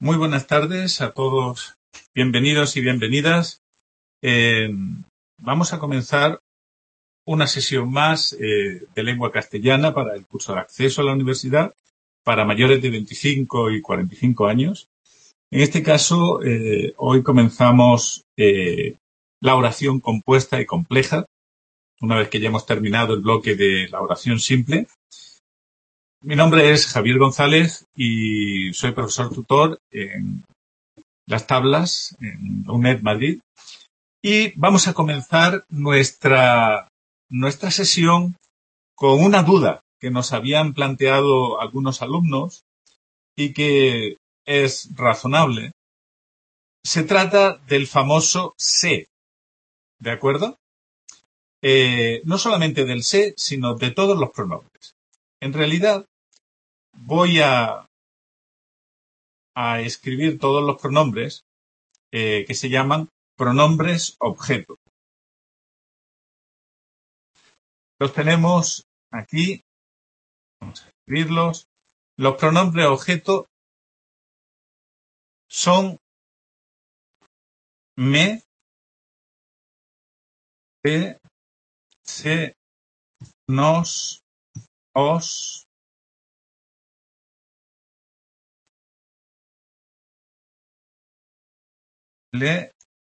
Muy buenas tardes a todos. Bienvenidos y bienvenidas. Vamos a comenzar una sesión más de lengua castellana para el curso de acceso a la universidad para mayores de 25 y 45 años. En este caso, hoy comenzamos la oración compuesta y compleja, una vez que ya hemos terminado el bloque de la oración simple. Mi nombre es Javier González y soy profesor tutor en Las Tablas, en la UNED Madrid. Y vamos a comenzar nuestra sesión con una duda que nos habían planteado algunos alumnos y que es razonable. Se trata del famoso se, ¿de acuerdo? No solamente del se, sino de todos los pronombres. En realidad, voy a escribir todos los pronombres que se llaman pronombres objeto. Los tenemos aquí. Vamos a escribirlos. Los pronombres objeto son me, te, se, nos, os, le,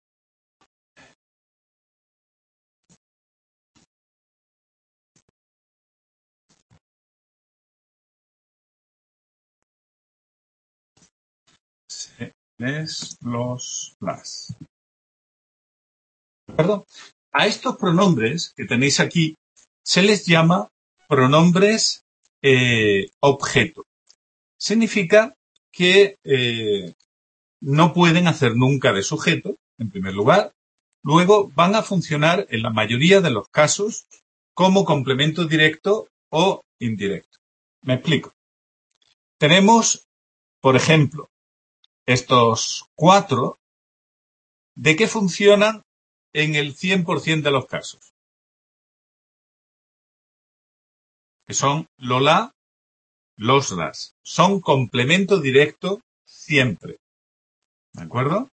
se, les, los, las. ¿De acuerdo? A estos pronombres que tenéis aquí se les llama pronombres objeto. Significa que no pueden hacer nunca de sujeto, en primer lugar. Luego van a funcionar en la mayoría de los casos como complemento directo o indirecto. Me explico. Tenemos, por ejemplo, estos cuatro, ¿de qué funcionan en el 100% de los casos? Que son Lola, los, las. Son complemento directo siempre. ¿De acuerdo?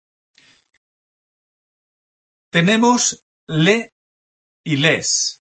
Tenemos le y les.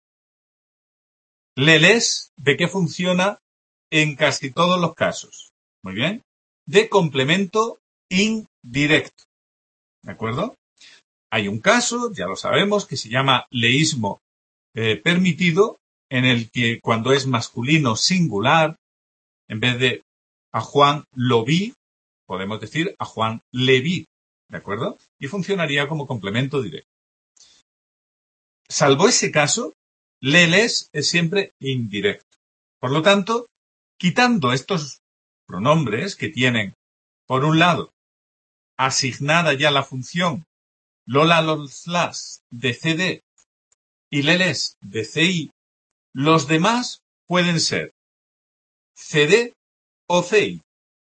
Le, les, ¿de qué funciona en casi todos los casos? Muy bien. De complemento indirecto. ¿De acuerdo? Hay un caso, ya lo sabemos, que se llama leísmo permitido, en el que cuando es masculino singular, en vez de a Juan lo vi, podemos decir a Juan le vi. ¿De acuerdo? Y funcionaría como complemento directo. Salvo ese caso, le, les es siempre indirecto. Por lo tanto, quitando estos pronombres que tienen, por un lado, asignada ya la función Lola, los, las de CD y leles de CI, los demás pueden ser CD o CI.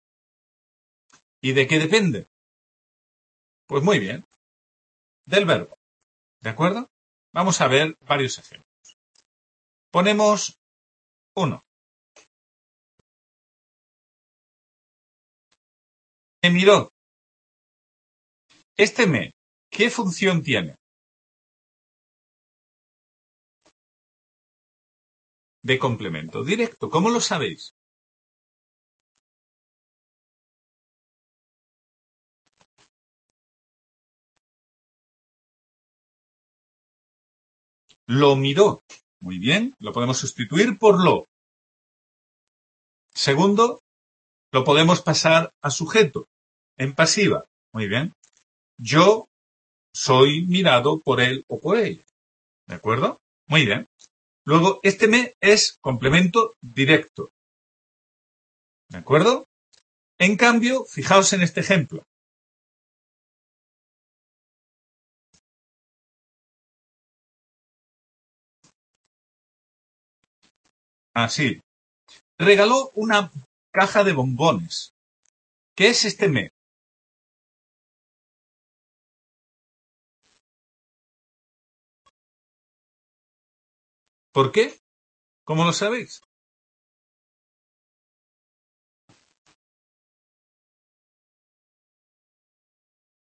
¿Y de qué depende? Pues muy bien, del verbo. ¿De acuerdo? Vamos a ver varios ejemplos. Ponemos uno. Me miró. Este me, ¿qué función tiene? De complemento directo. ¿Cómo lo sabéis? Lo miró. Muy bien, lo podemos sustituir por lo. Segundo, lo podemos pasar a sujeto, en pasiva. Muy bien. Yo soy mirado por él o por ella. ¿De acuerdo? Muy bien. Luego, este me es complemento directo. ¿De acuerdo? En cambio, fijaos en este ejemplo. Así. Regaló una caja de bombones. ¿Qué es este me? ¿Por qué? ¿Cómo lo sabéis?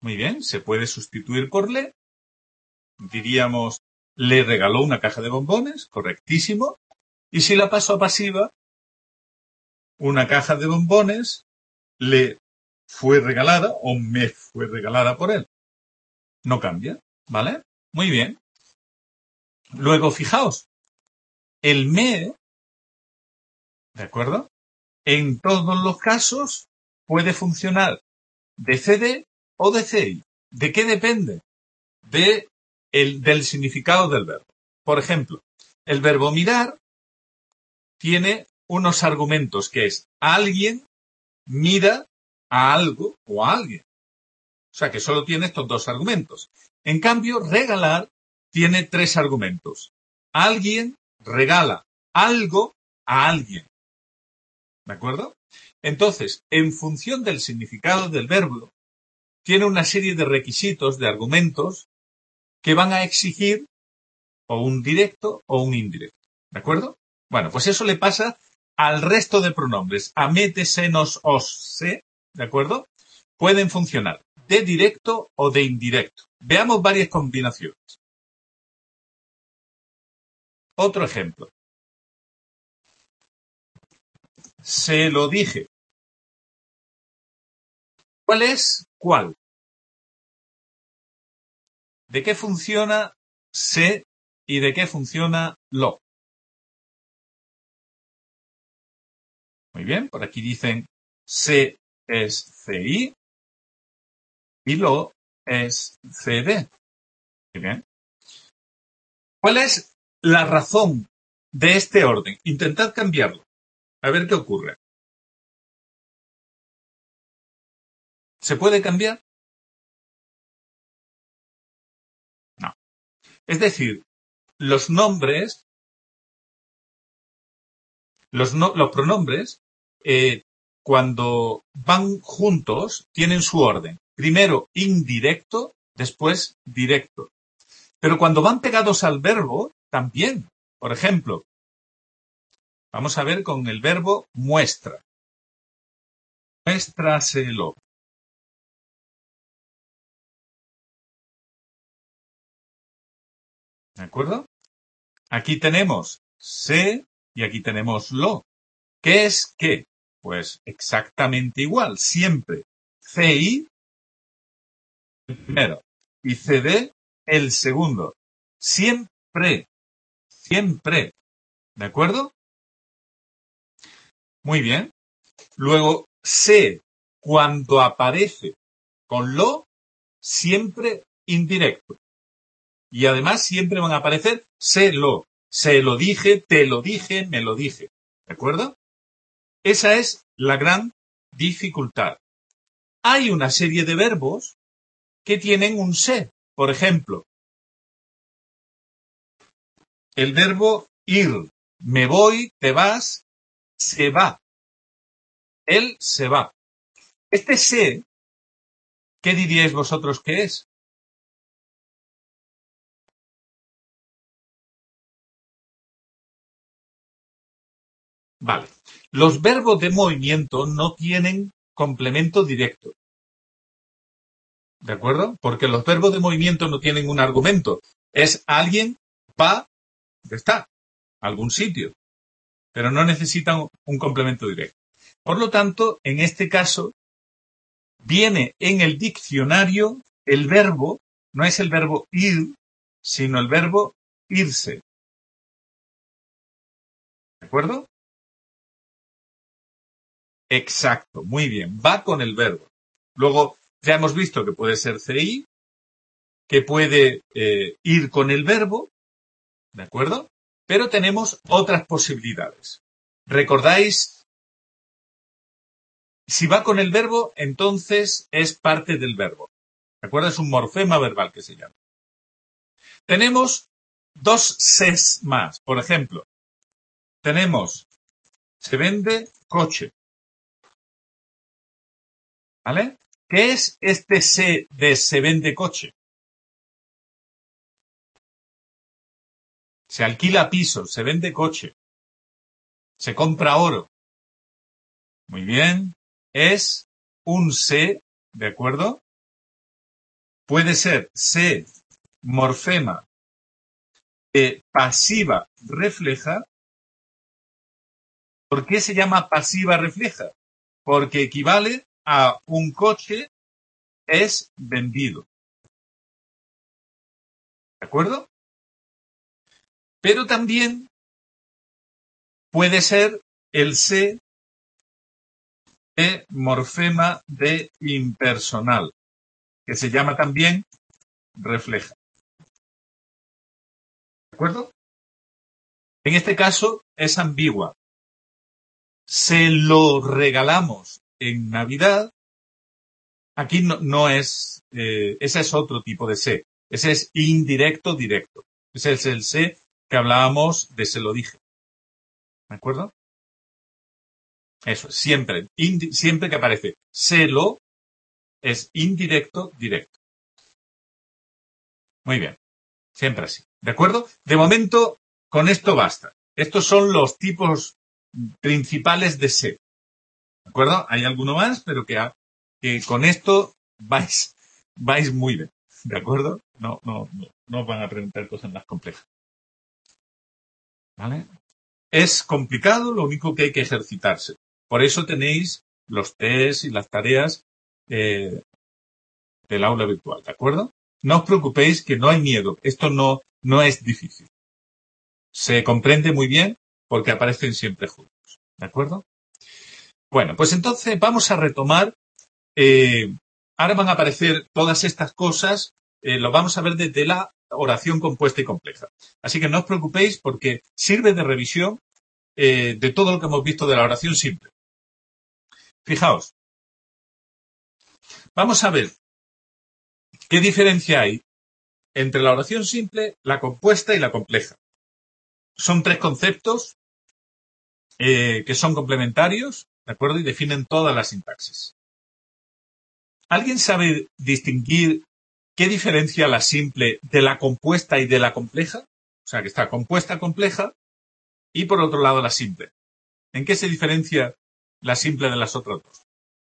Muy bien, se puede sustituir por le. Diríamos, le regaló una caja de bombones, correctísimo. Y si la paso a pasiva, una caja de bombones le fue regalada o me fue regalada por él. No cambia, ¿vale? Muy bien. Luego, fijaos, el me, ¿de acuerdo? En todos los casos puede funcionar de CD o de CI. ¿De qué depende? Del significado del verbo. Por ejemplo, el verbo mirar tiene unos argumentos que es alguien mira a algo o a alguien. O sea que solo tiene estos dos argumentos. En cambio, regalar tiene tres argumentos. Alguien regala algo a alguien. ¿De acuerdo? Entonces, en función del significado del verbo, tiene una serie de requisitos, de argumentos, que van a exigir o un directo o un indirecto. ¿De acuerdo? Bueno, pues eso le pasa al resto de pronombres. A, me, te, se, nos, os, se. ¿De acuerdo? Pueden funcionar de directo o de indirecto. Veamos varias combinaciones. Otro ejemplo. Se lo dije. ¿Cuál es cuál? ¿De qué funciona se y de qué funciona lo? Muy bien, por aquí dicen se es CI y lo es CD. Muy bien. ¿Cuál es la razón de este orden? Intentad cambiarlo. A ver qué ocurre. ¿Se puede cambiar? No. Es decir, los nombres, los pronombres, cuando van juntos, tienen su orden. Primero indirecto, después directo. Pero cuando van pegados al verbo, también. Por ejemplo, vamos a ver con el verbo muestra. Muéstraselo. ¿De acuerdo? Aquí tenemos se y aquí tenemos lo. ¿Qué es qué? Pues exactamente igual, siempre. CI el primero y CD el segundo. Siempre, siempre. ¿De acuerdo? Muy bien. Luego, se, cuando aparece con lo, siempre indirecto. Y además siempre van a aparecer se lo dije, te lo dije, me lo dije. ¿De acuerdo? Esa es la gran dificultad. Hay una serie de verbos que tienen un se. Por ejemplo, el verbo ir. Me voy, te vas, se va. Él se va. Este se, ¿qué diríais vosotros que es? Vale. Los verbos de movimiento no tienen complemento directo. ¿De acuerdo? Porque los verbos de movimiento no tienen un argumento. Es alguien va, está, a algún sitio. Pero no necesitan un complemento directo. Por lo tanto, en este caso, viene en el diccionario el verbo, no es el verbo ir, sino el verbo irse. ¿De acuerdo? Exacto, muy bien. Va con el verbo. Luego, ya hemos visto que puede ser CI, que puede ir con el verbo, ¿de acuerdo? Pero tenemos otras posibilidades. ¿Recordáis? Si va con el verbo, entonces es parte del verbo. ¿De acuerdo? Es un morfema verbal que se llama. Tenemos dos ses más. Por ejemplo, tenemos se vende coche. ¿Vale? ¿Qué es este se de se vende coche? Se alquila piso, se vende coche. Se compra oro. Muy bien. Es un se, ¿de acuerdo? puede ser se morfema de pasiva refleja. ¿Por qué se llama pasiva refleja? Porque equivale a un coche es vendido. ¿De acuerdo? Pero también puede ser el se de morfema de impersonal, que se llama también refleja. ¿De acuerdo? En este caso es ambigua. Se lo regalamos en Navidad. Aquí no es, ese es otro tipo de se. Ese es indirecto directo. Ese es el se que hablábamos de se lo dije. ¿De acuerdo? Eso, siempre que aparece se lo, es indirecto directo. Muy bien. Siempre así. ¿De acuerdo? De momento, con esto basta. Estos son los tipos principales de se. ¿De acuerdo? Hay alguno más, pero que con esto vais muy bien. ¿De acuerdo? No os van a preguntar cosas más complejas. ¿Vale? Es complicado, lo único que hay que ejercitarse. Por eso tenéis los test y las tareas del aula virtual. ¿De acuerdo? No os preocupéis, que no hay miedo. Esto no es difícil. Se comprende muy bien porque aparecen siempre juntos. ¿De acuerdo? Bueno, pues entonces vamos a retomar. Ahora van a aparecer todas estas cosas. Lo vamos a ver desde la oración compuesta y compleja. Así que no os preocupéis porque sirve de revisión de todo lo que hemos visto de la oración simple. Fijaos. Vamos a ver qué diferencia hay entre la oración simple, la compuesta y la compleja. Son tres conceptos que son complementarios, ¿de acuerdo? Y definen toda la sintaxis. ¿Alguien sabe distinguir qué diferencia la simple de la compuesta y de la compleja? O sea, que está compuesta, compleja, y por otro lado la simple. ¿En qué se diferencia la simple de las otras dos?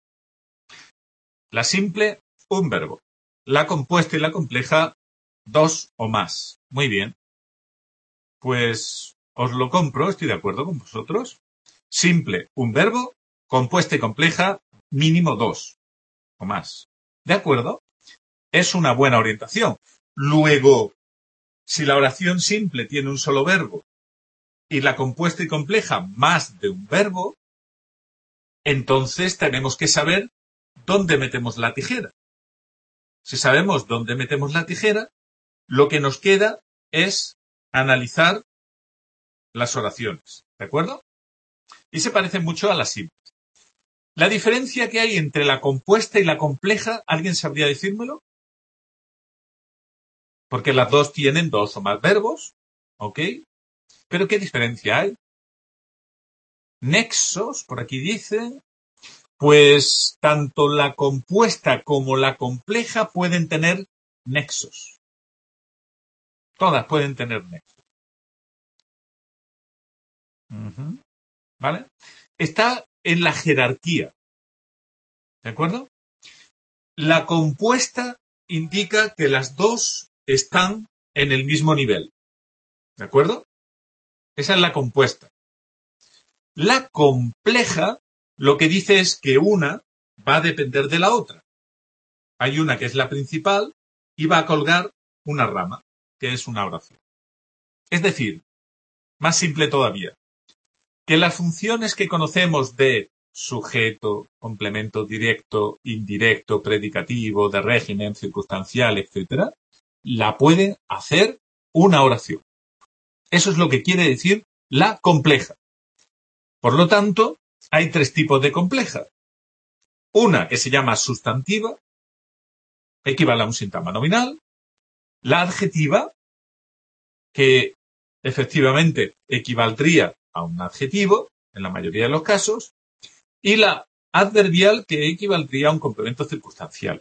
La simple, un verbo. La compuesta y la compleja, dos o más. Muy bien. Pues os lo compro, estoy de acuerdo con vosotros. Simple, un verbo. Compuesta y compleja, mínimo dos o más. ¿De acuerdo? Es una buena orientación. Luego, si la oración simple tiene un solo verbo y la compuesta y compleja más de un verbo, entonces tenemos que saber dónde metemos la tijera. Si sabemos dónde metemos la tijera, lo que nos queda es analizar las oraciones. ¿De acuerdo? Y se parece mucho a la simple. La diferencia que hay entre la compuesta y la compleja, ¿alguien sabría decírmelo? Porque las dos tienen dos o más verbos, ¿ok? ¿Pero qué diferencia hay? Nexos, por aquí dice, pues tanto la compuesta como la compleja pueden tener nexos. Todas pueden tener nexos. ¿Vale? Está en la jerarquía. ¿De acuerdo? La compuesta indica que las dos están en el mismo nivel. ¿De acuerdo? Esa es la compuesta. La compleja lo que dice es que una va a depender de la otra. Hay una que es la principal y va a colgar una rama, que es una oración. Es decir, más simple todavía, que las funciones que conocemos de sujeto, complemento directo, indirecto, predicativo, de régimen, circunstancial, etc., la puede hacer una oración. Eso es lo que quiere decir la compleja. Por lo tanto, hay tres tipos de compleja. Una que se llama sustantiva, equivale a un sintagma nominal. La adjetiva, que efectivamente equivaldría a un adjetivo, en la mayoría de los casos. Y la adverbial, que equivaldría a un complemento circunstancial.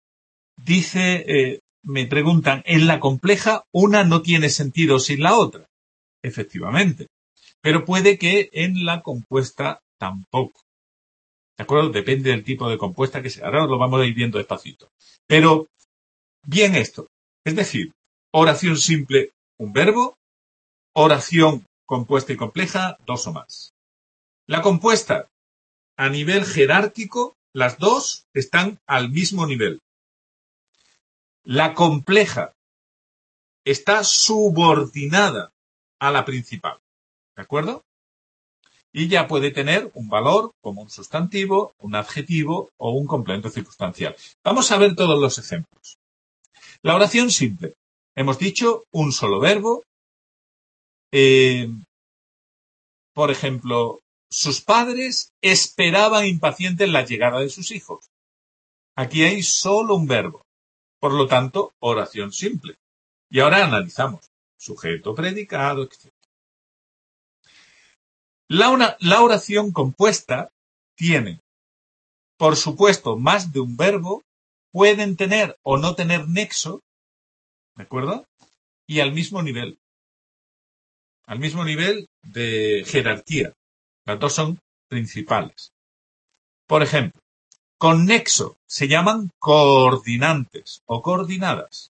Dice, me preguntan, ¿en la compleja una no tiene sentido sin la otra? Efectivamente. Pero puede que en la compuesta tampoco. ¿De acuerdo? Depende del tipo de compuesta que sea. Ahora lo vamos a ir viendo despacito. Pero bien esto. Es decir, oración simple, un verbo, oración compuesta y compleja, dos o más. La compuesta, a nivel jerárquico, las dos están al mismo nivel. La compleja está subordinada a la principal, ¿de acuerdo? Y ya puede tener un valor como un sustantivo, un adjetivo o un complemento circunstancial. Vamos a ver todos los ejemplos. La oración simple. Hemos dicho un solo verbo. Por ejemplo, sus padres esperaban impacientes la llegada de sus hijos. Aquí hay solo un verbo. Por lo tanto, oración simple. Y ahora analizamos. Sujeto, predicado, etc. La oración compuesta tiene, por supuesto, más de un verbo, pueden tener o no tener nexo, ¿de acuerdo? Y al mismo nivel de jerarquía. Las dos son principales. Por ejemplo, con nexo se llaman coordinantes o coordinadas.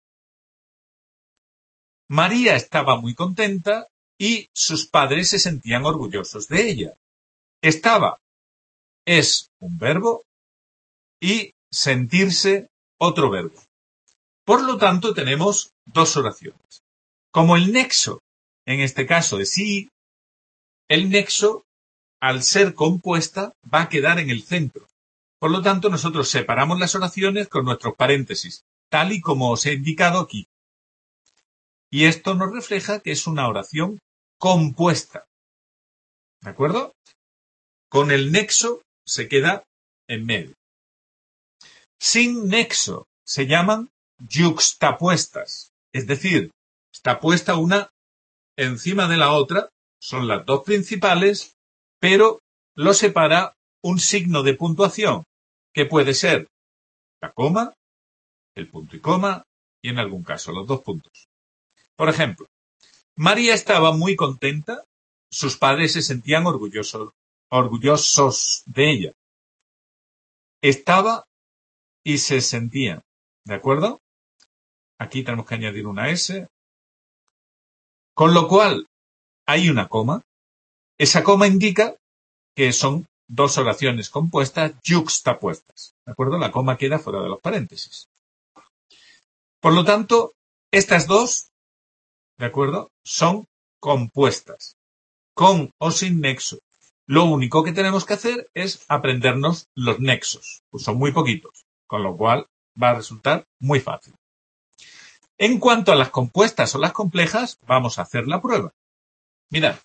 María estaba muy contenta y sus padres se sentían orgullosos de ella. Estaba es un verbo y sentirse otro verbo. Por lo tanto, tenemos dos oraciones. Como el nexo, en este caso es sí, el nexo, al ser compuesta, va a quedar en el centro. Por lo tanto, nosotros separamos las oraciones con nuestros paréntesis, tal y como os he indicado aquí. Y esto nos refleja que es una oración compuesta. ¿De acuerdo? Con el nexo se queda en medio. Sin nexo se llaman yuxtapuestas. Es decir, está puesta una encima de la otra, son las dos principales, pero lo separa un signo de puntuación, que puede ser la coma, el punto y coma, y en algún caso los dos puntos. Por ejemplo, María estaba muy contenta, sus padres se sentían orgullosos de ella. Estaba y se sentían, ¿de acuerdo? Aquí tenemos que añadir una S. Con lo cual, hay una coma. Esa coma indica que son dos oraciones compuestas yuxtapuestas. ¿De acuerdo? La coma queda fuera de los paréntesis. Por lo tanto, estas dos, ¿de acuerdo?, son compuestas, con o sin nexo. Lo único que tenemos que hacer es aprendernos los nexos, pues son muy poquitos, con lo cual va a resultar muy fácil. En cuanto a las compuestas o las complejas, vamos a hacer la prueba. Mirad,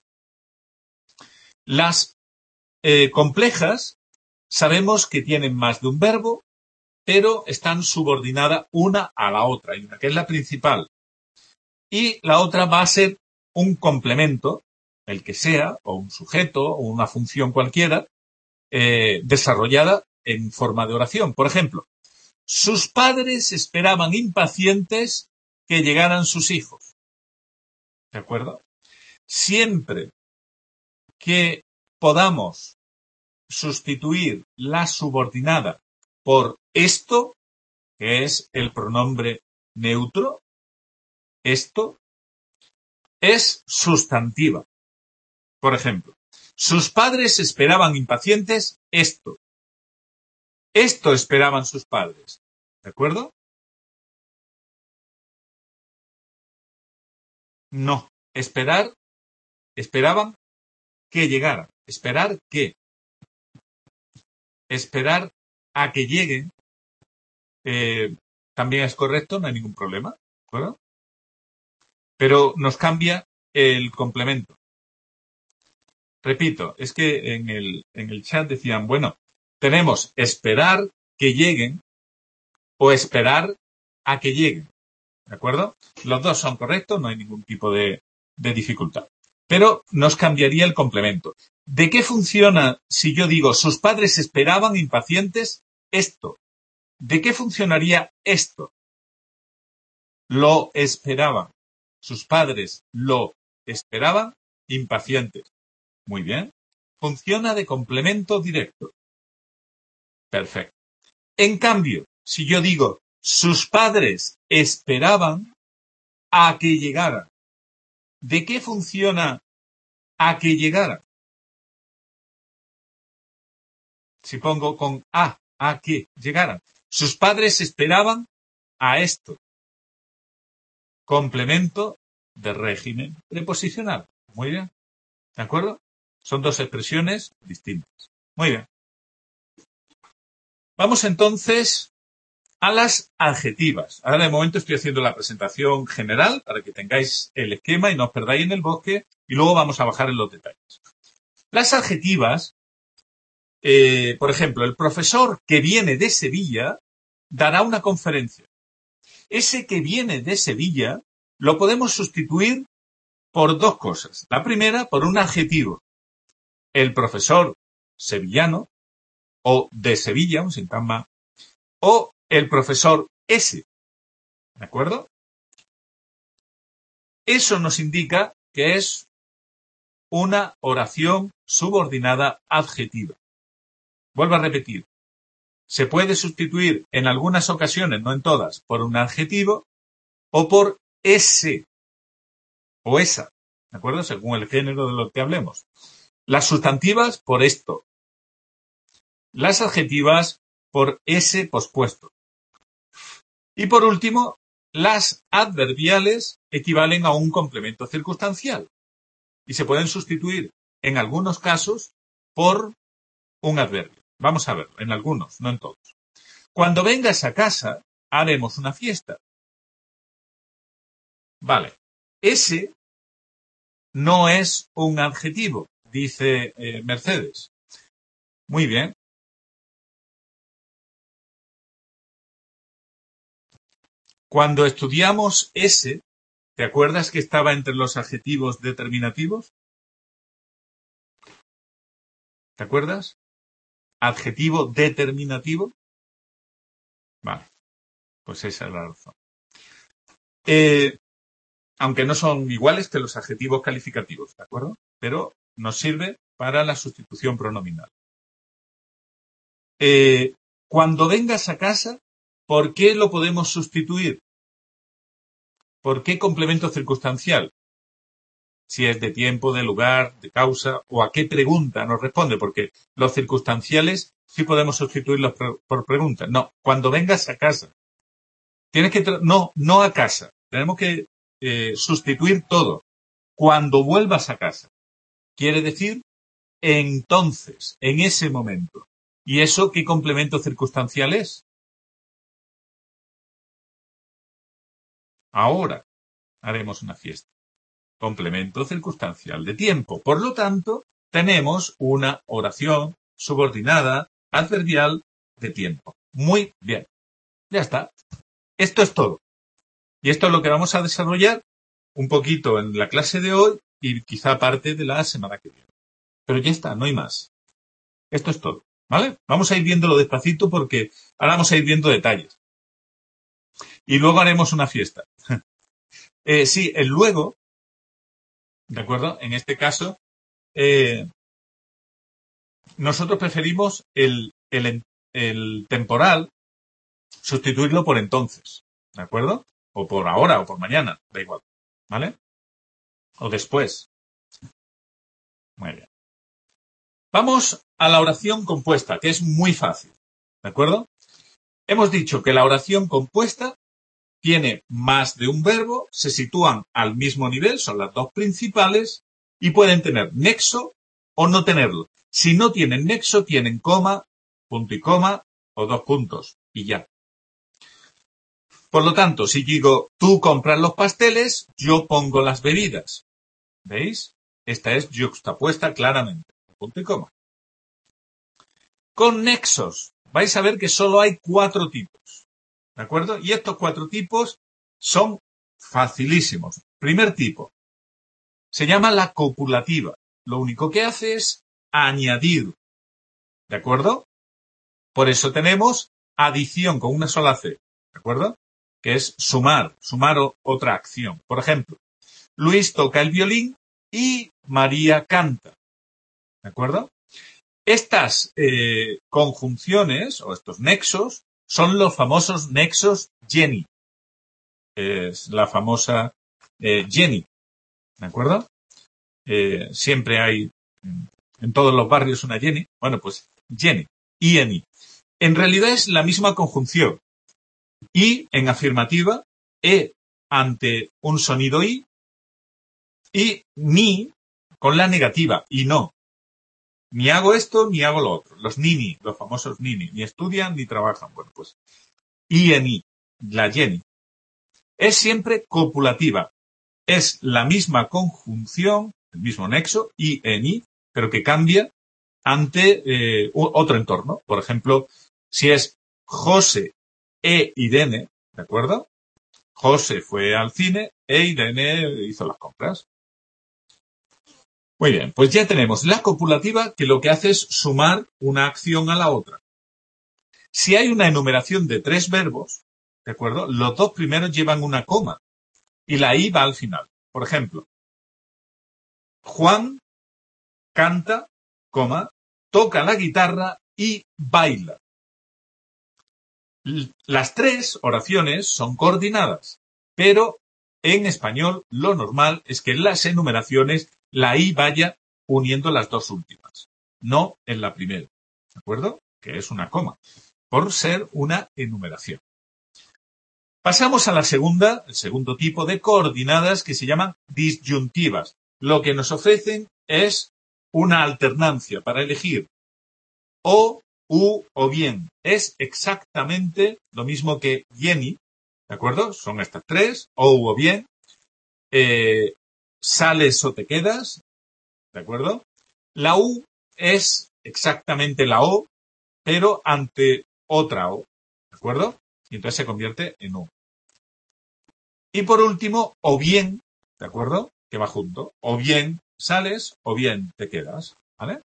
las complejas sabemos que tienen más de un verbo, pero están subordinadas una a la otra. Hay una que es la principal y la otra va a ser un complemento, el que sea, o un sujeto, o una función cualquiera, desarrollada en forma de oración. Por ejemplo, sus padres esperaban impacientes que llegaran sus hijos. ¿De acuerdo? Siempre que podamos sustituir la subordinada por esto, que es el pronombre neutro, esto es sustantiva. Por ejemplo, sus padres esperaban impacientes esto. Esto esperaban sus padres. ¿De acuerdo? No. Esperaban que llegara. Esperar qué. Esperar a que lleguen también es correcto, no hay ningún problema. ¿De acuerdo? Pero nos cambia el complemento. Repito, es que en el chat decían, bueno, tenemos esperar que lleguen o esperar a que lleguen. ¿De acuerdo? Los dos son correctos, no hay ningún tipo de dificultad. Pero nos cambiaría el complemento. ¿De qué funciona si yo digo sus padres esperaban impacientes esto? ¿De qué funcionaría esto? Lo esperaban. Sus padres lo esperaban impacientes. Muy bien. Funciona de complemento directo. Perfecto. En cambio, si yo digo Sus padres esperaban a que llegara. ¿De qué funciona a que llegara? Si pongo con a que llegaran. Sus padres esperaban a esto. Complemento de régimen preposicional. Muy bien. ¿De acuerdo? Son dos expresiones distintas. Muy bien. Vamos entonces a las adjetivas. Ahora de momento estoy haciendo la presentación general para que tengáis el esquema y no os perdáis en el bosque y luego vamos a bajar en los detalles. Las adjetivas, por ejemplo, el profesor que viene de Sevilla dará una conferencia. Ese que viene de Sevilla lo podemos sustituir por dos cosas. La primera, por un adjetivo. El profesor sevillano, o de Sevilla, un sintagma, o el profesor ese. ¿De acuerdo? Eso nos indica que es una oración subordinada adjetiva. Vuelvo a repetir. Se puede sustituir en algunas ocasiones, no en todas, por un adjetivo o por ese o esa. ¿De acuerdo? Según el género de lo que hablemos. Las sustantivas por esto. Las adjetivas por ese pospuesto. Y por último, las adverbiales equivalen a un complemento circunstancial y se pueden sustituir en algunos casos por un adverbio. Vamos a verlo, en algunos, no en todos. Cuando vengas a casa, haremos una fiesta. Vale, ese no es un adjetivo, dice Mercedes. Muy bien. Cuando estudiamos ese, ¿te acuerdas que estaba entre los adjetivos determinativos? ¿Te acuerdas? Adjetivo determinativo. Vale, pues esa es la razón. Aunque no son iguales que los adjetivos calificativos, ¿de acuerdo? Pero nos sirve para la sustitución pronominal. Cuando vengas a casa, ¿por qué lo podemos sustituir? ¿Por qué complemento circunstancial? Si es de tiempo, de lugar, de causa, o a qué pregunta nos responde, porque los circunstanciales sí podemos sustituirlos por preguntas. No, cuando vengas a casa. Tienes que, no a casa. Tenemos que sustituir todo. Cuando vuelvas a casa. Quiere decir, entonces, en ese momento. ¿Y eso qué complemento circunstancial es? Ahora haremos una fiesta. Complemento circunstancial de tiempo. Por lo tanto, tenemos una oración subordinada adverbial de tiempo. Muy bien. Ya está. Esto es todo. Y esto es lo que vamos a desarrollar un poquito en la clase de hoy y quizá parte de la semana que viene. Pero ya está, no hay más. Esto es todo. ¿Vale? Vamos a ir viéndolo despacito porque ahora vamos a ir viendo detalles. Y luego haremos una fiesta. Sí, el luego, ¿de acuerdo? En este caso, nosotros preferimos el temporal sustituirlo por entonces, ¿de acuerdo? O por ahora o por mañana, da igual, ¿vale? O después. Muy bien. Vamos a la oración compuesta, que es muy fácil, ¿de acuerdo? Hemos dicho que la oración compuesta tiene más de un verbo, se sitúan al mismo nivel, son las dos principales, y pueden tener nexo o no tenerlo. Si no tienen nexo, tienen coma, punto y coma, o dos puntos, y ya. Por lo tanto, si digo, tú compras los pasteles, yo pongo las bebidas. ¿Veis? Esta es yuxtapuesta claramente, punto y coma. Con nexos, vais a ver que solo hay 4 tipos. ¿De acuerdo? Y estos 4 tipos son facilísimos. Primer tipo. Se llama la copulativa. Lo único que hace es añadir. ¿De acuerdo? Por eso tenemos adición con una sola C. ¿De acuerdo? Que es sumar otra acción. Por ejemplo, Luis toca el violín y María canta. ¿De acuerdo? Estas conjunciones o estos nexos son los famosos nexos Jenny. Es la famosa Jenny, ¿de acuerdo? Siempre hay en todos los barrios una Jenny. Bueno, pues Jenny, INI. En realidad es la misma conjunción. Y en afirmativa, ante un sonido I y ni con la negativa y no. Ni hago esto ni hago lo otro. Los nini, los famosos nini, ni estudian ni trabajan. Bueno, pues INI, la Jenny. Es siempre copulativa. Es la misma conjunción, el mismo nexo, INI, pero que cambia ante otro entorno. Por ejemplo, si es José e Irene, ¿de acuerdo? José fue al cine e Irene hizo las compras. Muy bien, pues ya tenemos la copulativa, que lo que hace es sumar una acción a la otra. Si hay una enumeración de 3 verbos, ¿de acuerdo? Los 2 primeros llevan una coma y la I va al final. Por ejemplo, Juan canta, coma, toca la guitarra y baila. Las 3 oraciones son coordinadas, pero en español lo normal es que en las enumeraciones la I vaya uniendo las 2 últimas, no en la primera, ¿de acuerdo? Que es una coma, por ser una enumeración. Pasamos a la segunda, el segundo tipo de coordinadas que se llaman disyuntivas. Lo que nos ofrecen es una alternancia para elegir o, u o bien. Es exactamente lo mismo que Jenny, ¿de acuerdo? Son estas 3, o, u o bien. Sales o te quedas, ¿de acuerdo? La U es exactamente la O, pero ante otra O, ¿de acuerdo? Y entonces se convierte en U. Y por último, o bien, ¿de acuerdo? Que va junto. O bien sales o bien te quedas, ¿vale?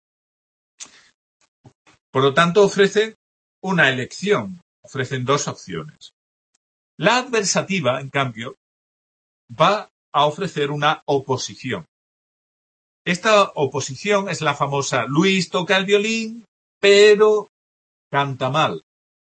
Por lo tanto, ofrecen una elección, ofrecen 2 opciones. La adversativa, en cambio, va a ofrecer una oposición. Esta oposición es la famosa Luis toca el violín, pero canta mal.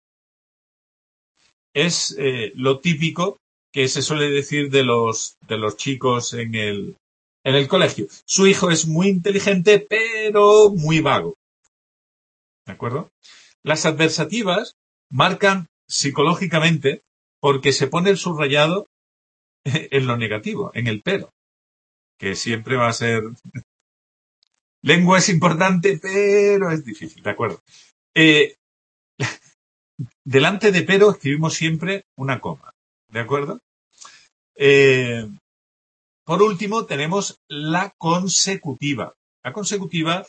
Es lo típico que se suele decir de los chicos en el colegio. Su hijo es muy inteligente, pero muy vago. ¿De acuerdo? Las adversativas marcan psicológicamente porque se pone el subrayado en lo negativo, en el pero, que siempre va a ser... Lengua es importante, pero es difícil, ¿de acuerdo? Delante de pero escribimos siempre una coma, ¿de acuerdo? Por último, tenemos la consecutiva. La consecutiva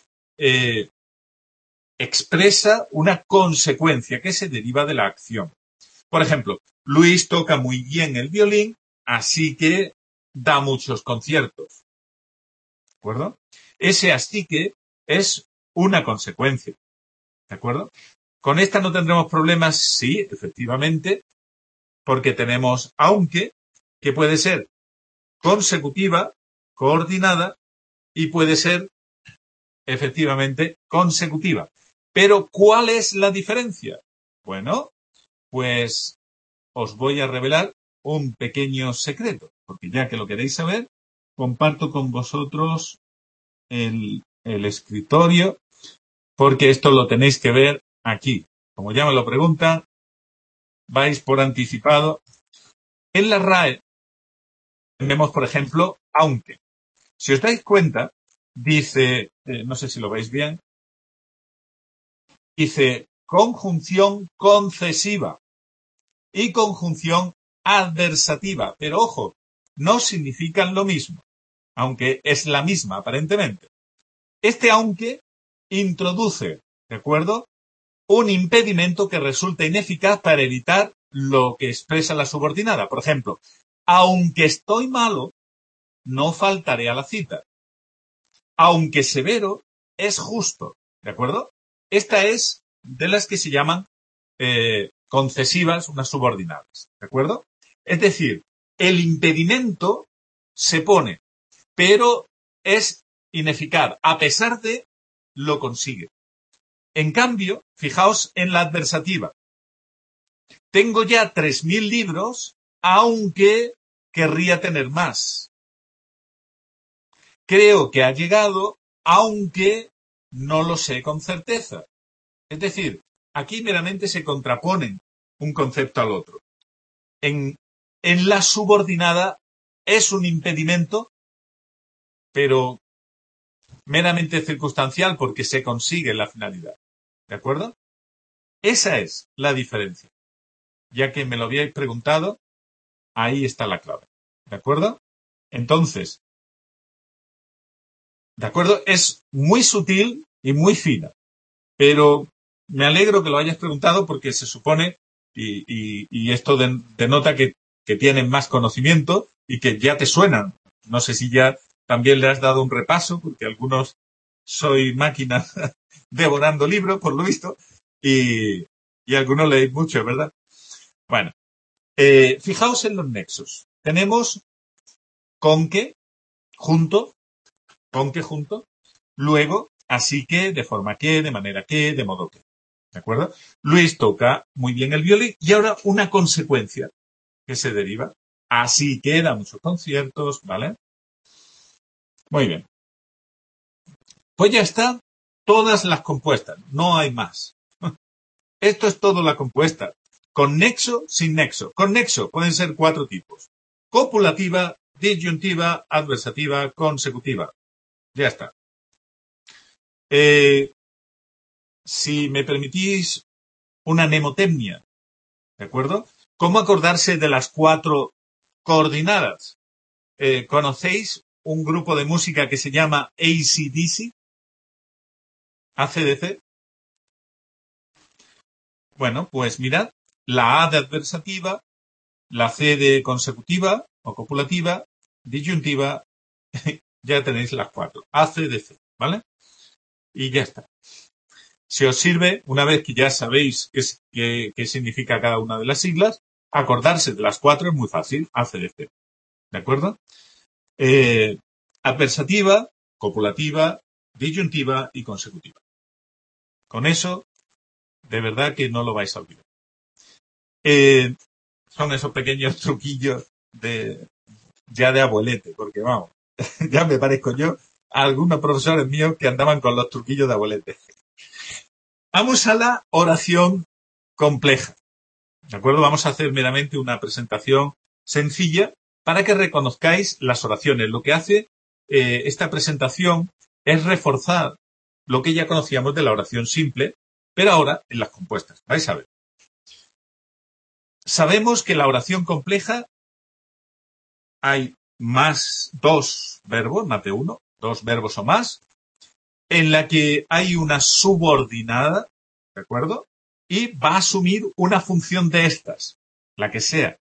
expresa una consecuencia que se deriva de la acción. Por ejemplo, Luis toca muy bien el violín, así que da muchos conciertos. ¿De acuerdo? Ese así que es una consecuencia. ¿De acuerdo? Con esta no tendremos problemas, sí, efectivamente, porque tenemos aunque, que puede ser consecutiva, coordinada, y puede ser, efectivamente, consecutiva. Pero, ¿cuál es la diferencia? Bueno, pues os voy a revelar un pequeño secreto, porque ya que lo queréis saber, comparto con vosotros el escritorio, porque esto lo tenéis que ver aquí. Como ya me lo preguntan, vais por anticipado. En la RAE tenemos, por ejemplo, aunque. Si os dais cuenta, dice, no sé si lo veis bien, dice conjunción concesiva y conjunción adversativa. Pero ojo, no significan lo mismo, aunque es la misma aparentemente. Este aunque introduce, ¿de acuerdo?, un impedimento que resulta ineficaz para evitar lo que expresa la subordinada. Por ejemplo, aunque estoy malo, no faltaré a la cita. Aunque severo, es justo. ¿De acuerdo? Esta es de las que se llaman concesivas, unas subordinadas. ¿De acuerdo? Es decir, el impedimento se pone, pero es ineficaz. A pesar de, lo consigue. En cambio, fijaos en la adversativa. tengo ya 3.000 libros, aunque querría tener más. Creo que ha llegado, aunque no lo sé con certeza. Es decir, aquí meramente se contraponen un concepto al otro. En la subordinada es un impedimento, pero meramente circunstancial porque se consigue la finalidad. ¿De acuerdo? Esa es la diferencia. Ya que me lo habíais preguntado, ahí está la clave. ¿De acuerdo? Entonces, ¿de acuerdo? Es muy sutil y muy fina, pero me alegro que lo hayas preguntado porque se supone, y esto denota que tienen más conocimiento y que ya te suenan. No sé si ya también le has dado un repaso, porque algunos soy máquina devorando libros, por lo visto, y algunos leéis mucho, ¿verdad? Bueno, fijaos en los nexos. Tenemos con que, junto, luego, así que, de forma que, de manera que, de modo que. ¿De acuerdo? Luis toca muy bien el violín y ahora una consecuencia que se deriva. Así que da muchos conciertos, ¿vale? Muy bien. Pues ya está, todas las compuestas, no hay más. Esto es todo la compuesta. Con nexo, sin nexo. Con nexo pueden ser 4 tipos. Copulativa, disyuntiva, adversativa, consecutiva. Ya está. Si me permitís una mnemotecnia, ¿de acuerdo? ¿Cómo acordarse de las 4 coordinadas? ¿Conocéis un grupo de música que se llama AC/DC? ACDC. Bueno, pues mirad, la A de adversativa, la C de consecutiva o copulativa, disyuntiva, ya tenéis las 4. ACDC, ¿vale? Y ya está. Si os sirve, una vez que ya sabéis qué significa cada una de las siglas, acordarse de las 4 es muy fácil, ACDC. ¿De acuerdo? Adversativa, copulativa, disyuntiva y consecutiva. Con eso, de verdad que no lo vais a olvidar. Son esos pequeños truquillos ya de abuelete, porque vamos, ya me parezco yo a algunos profesores míos que andaban con los truquillos de abuelete. Vamos a la oración compleja. ¿De acuerdo? Vamos a hacer meramente una presentación sencilla para que reconozcáis las oraciones. Lo que hace esta presentación es reforzar lo que ya conocíamos de la oración simple, pero ahora en las compuestas. Vais a ver. Sabemos que la oración compleja hay más 2 verbos, más de 1, 2 verbos o más, en la que hay una subordinada, ¿de acuerdo? Y va a asumir una función de estas, la que sea.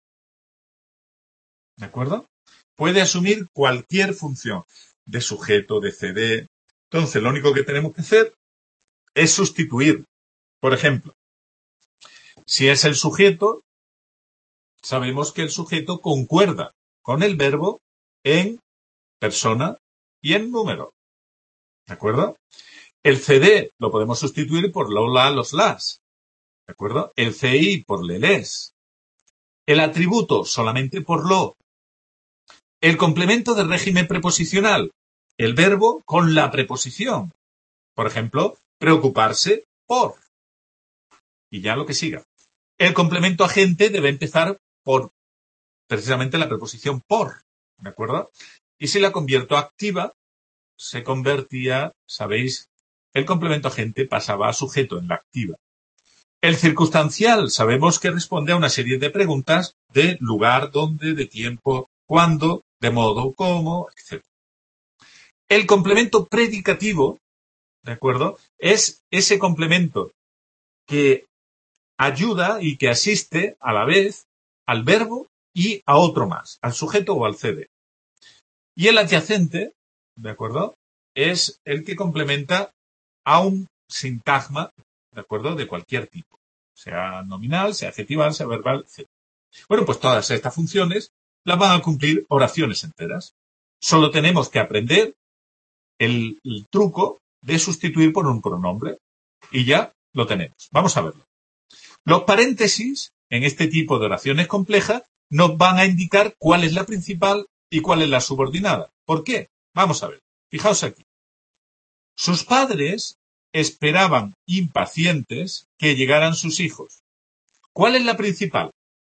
¿De acuerdo? Puede asumir cualquier función de sujeto, de CD. Entonces, lo único que tenemos que hacer es sustituir. Por ejemplo, si es el sujeto, sabemos que el sujeto concuerda con el verbo en persona y en número. ¿De acuerdo? El CD lo podemos sustituir por lo, la, los, las. ¿De acuerdo? El CI por le, les. El atributo solamente por lo. El complemento del régimen preposicional. El verbo con la preposición. Por ejemplo, preocuparse por. Y ya lo que siga. El complemento agente debe empezar por precisamente la preposición por. ¿De acuerdo? Y si la convierto a activa, se convertía, sabéis, el complemento agente pasaba a sujeto en la activa. El circunstancial sabemos que responde a una serie de preguntas de lugar, dónde, de tiempo, cuándo, de modo, cómo, etc. El complemento predicativo, ¿de acuerdo? Es ese complemento que ayuda y que asiste a la vez al verbo y a otro más, al sujeto o al CD. Y el adyacente, ¿de acuerdo? Es el que complementa a un sintagma, ¿de acuerdo? De cualquier tipo, sea nominal, sea adjetival, sea verbal, etc. Bueno, pues todas estas funciones las van a cumplir oraciones enteras. Solo tenemos que aprender el truco de sustituir por un pronombre y ya lo tenemos. Vamos a verlo. Los paréntesis en este tipo de oraciones complejas, nos van a indicar cuál es la principal y cuál es la subordinada. ¿Por qué? Vamos a ver. Fijaos aquí. Sus padres esperaban impacientes que llegaran sus hijos. ¿Cuál es la principal?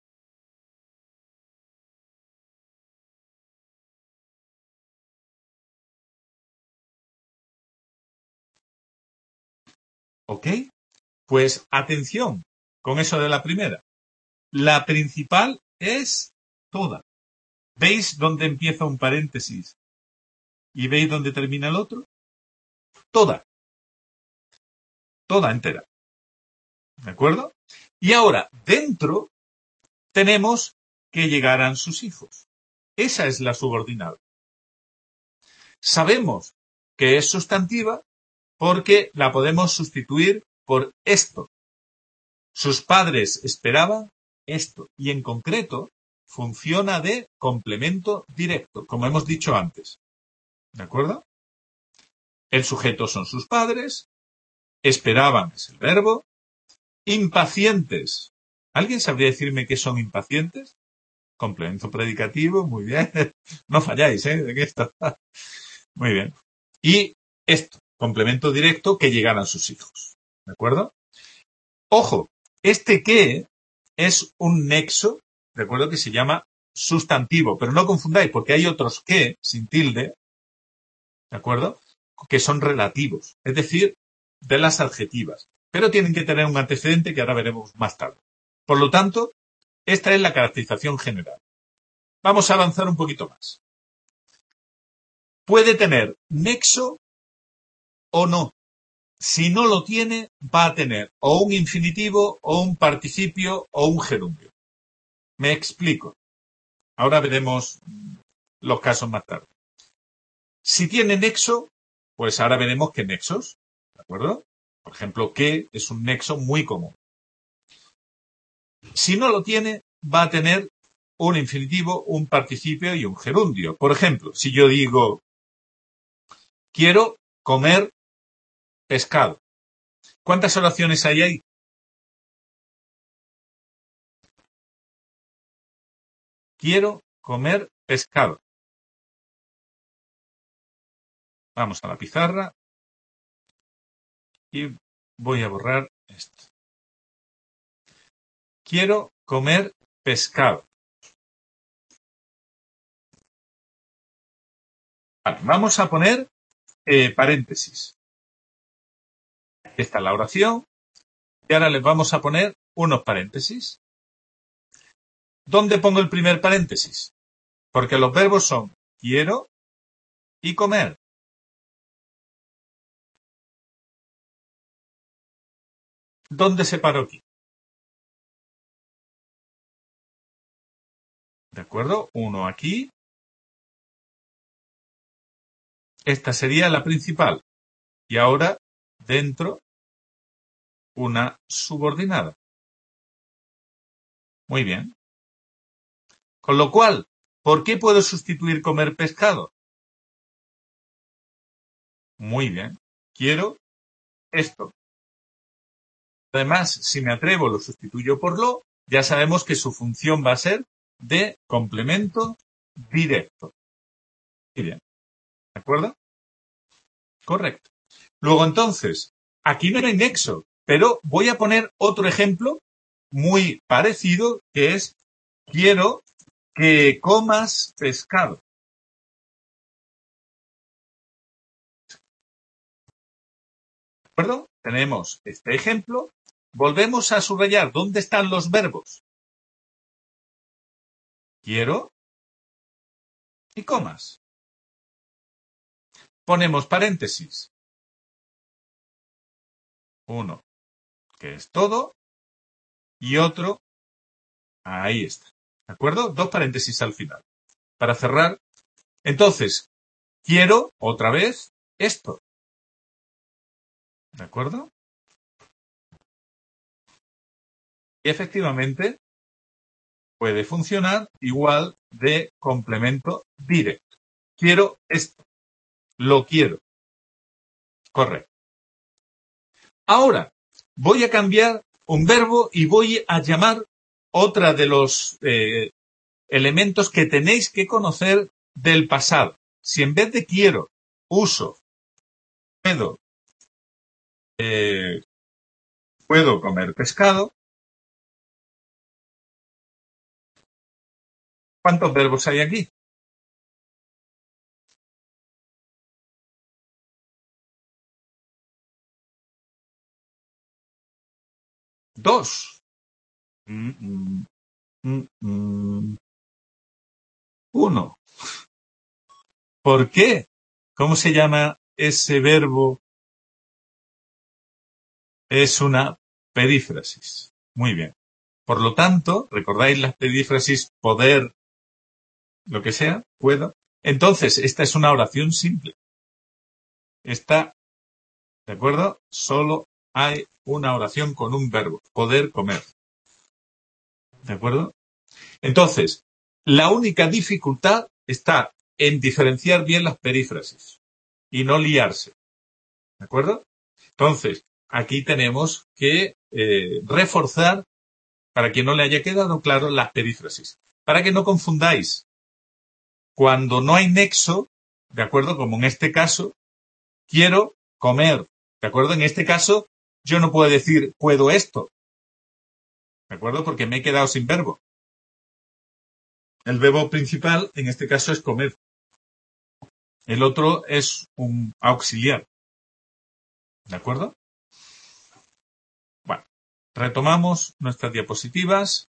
¿Ok? Pues atención con eso de la primera. La principal es toda. ¿Veis dónde empieza un paréntesis y veis dónde termina el otro? Toda. Toda entera. ¿De acuerdo? Y ahora, dentro tenemos que llegaran sus hijos. Esa es la subordinada. Sabemos que es sustantiva porque la podemos sustituir por esto. Sus padres esperaban esto. Y en concreto, funciona de complemento directo, como hemos dicho antes. ¿De acuerdo? El sujeto son sus padres, esperaban es el verbo, impacientes. ¿Alguien sabría decirme qué son impacientes? Complemento predicativo, muy bien. No falláis, ¿eh? ¿De qué está? Muy bien. Y esto, complemento directo, que llegaran sus hijos. ¿De acuerdo? Ojo, este que es un nexo, de acuerdo, que se llama sustantivo, pero no confundáis, porque hay otros que, sin tilde, ¿de acuerdo?, que son relativos, es decir, de las adjetivas, pero tienen que tener un antecedente que ahora veremos más tarde. Por lo tanto, esta es la caracterización general. Vamos a avanzar un poquito más. Puede tener nexo o no. Si no lo tiene, va a tener o un infinitivo, o un participio, o un gerundio. Me explico. Ahora veremos los casos más tarde. Si tiene nexo, pues ahora veremos qué nexos, ¿de acuerdo? Por ejemplo, que es un nexo muy común. Si no lo tiene, va a tener un infinitivo, un participio y un gerundio. Por ejemplo, si yo digo, quiero comer pescado. ¿Cuántas oraciones hay ahí? Quiero comer pescado. Vamos a la pizarra y voy a borrar esto. Quiero comer pescado. Vale, vamos a poner paréntesis. Esta es la oración y ahora les vamos a poner unos paréntesis. ¿Dónde pongo el primer paréntesis? Porque los verbos son quiero y comer. ¿Dónde separo aquí? ¿De acuerdo? Uno aquí. Esta sería la principal. Y ahora, dentro, una subordinada. Muy bien. Con lo cual, ¿por qué puedo sustituir comer pescado? Muy bien. Quiero esto. Además, si me atrevo, lo sustituyo por lo, ya sabemos que su función va a ser de complemento directo. Muy bien. ¿De acuerdo? Correcto. Luego, entonces, aquí no hay nexo, pero voy a poner otro ejemplo muy parecido, que es quiero que comas pescado. ¿De acuerdo? Tenemos este ejemplo. Volvemos a subrayar dónde están los verbos. Quiero y comas. Ponemos paréntesis. Uno, que es todo, y otro, ahí está. ¿De acuerdo? Dos paréntesis al final. Para cerrar, entonces, quiero, otra vez, esto. ¿De acuerdo? Y efectivamente puede funcionar igual de complemento directo. Quiero esto. Lo quiero. Correcto. Ahora, voy a cambiar un verbo y voy a llamar otra de los elementos que tenéis que conocer del pasado. Si en vez de quiero, uso, puedo comer pescado, ¿cuántos verbos hay aquí? Dos. Uno. ¿Por qué? ¿Cómo se llama ese verbo? Es una perífrasis. Muy bien. Por lo tanto, ¿recordáis las perífrasis poder, lo que sea? Puedo. Entonces, esta es una oración simple. Esta, ¿de acuerdo? Solo hay una oración con un verbo. Poder comer. ¿De acuerdo? Entonces, la única dificultad está en diferenciar bien las perífrasis y no liarse. ¿De acuerdo? Entonces, aquí tenemos que reforzar, para que no le haya quedado claro, las perífrasis. Para que no confundáis. Cuando no hay nexo, ¿de acuerdo? Como en este caso, quiero comer. ¿De acuerdo? En este caso, yo no puedo decir puedo esto. ¿De acuerdo? Porque me he quedado sin verbo. El verbo principal, en este caso, es comer. El otro es un auxiliar. ¿De acuerdo? Bueno, retomamos nuestras diapositivas.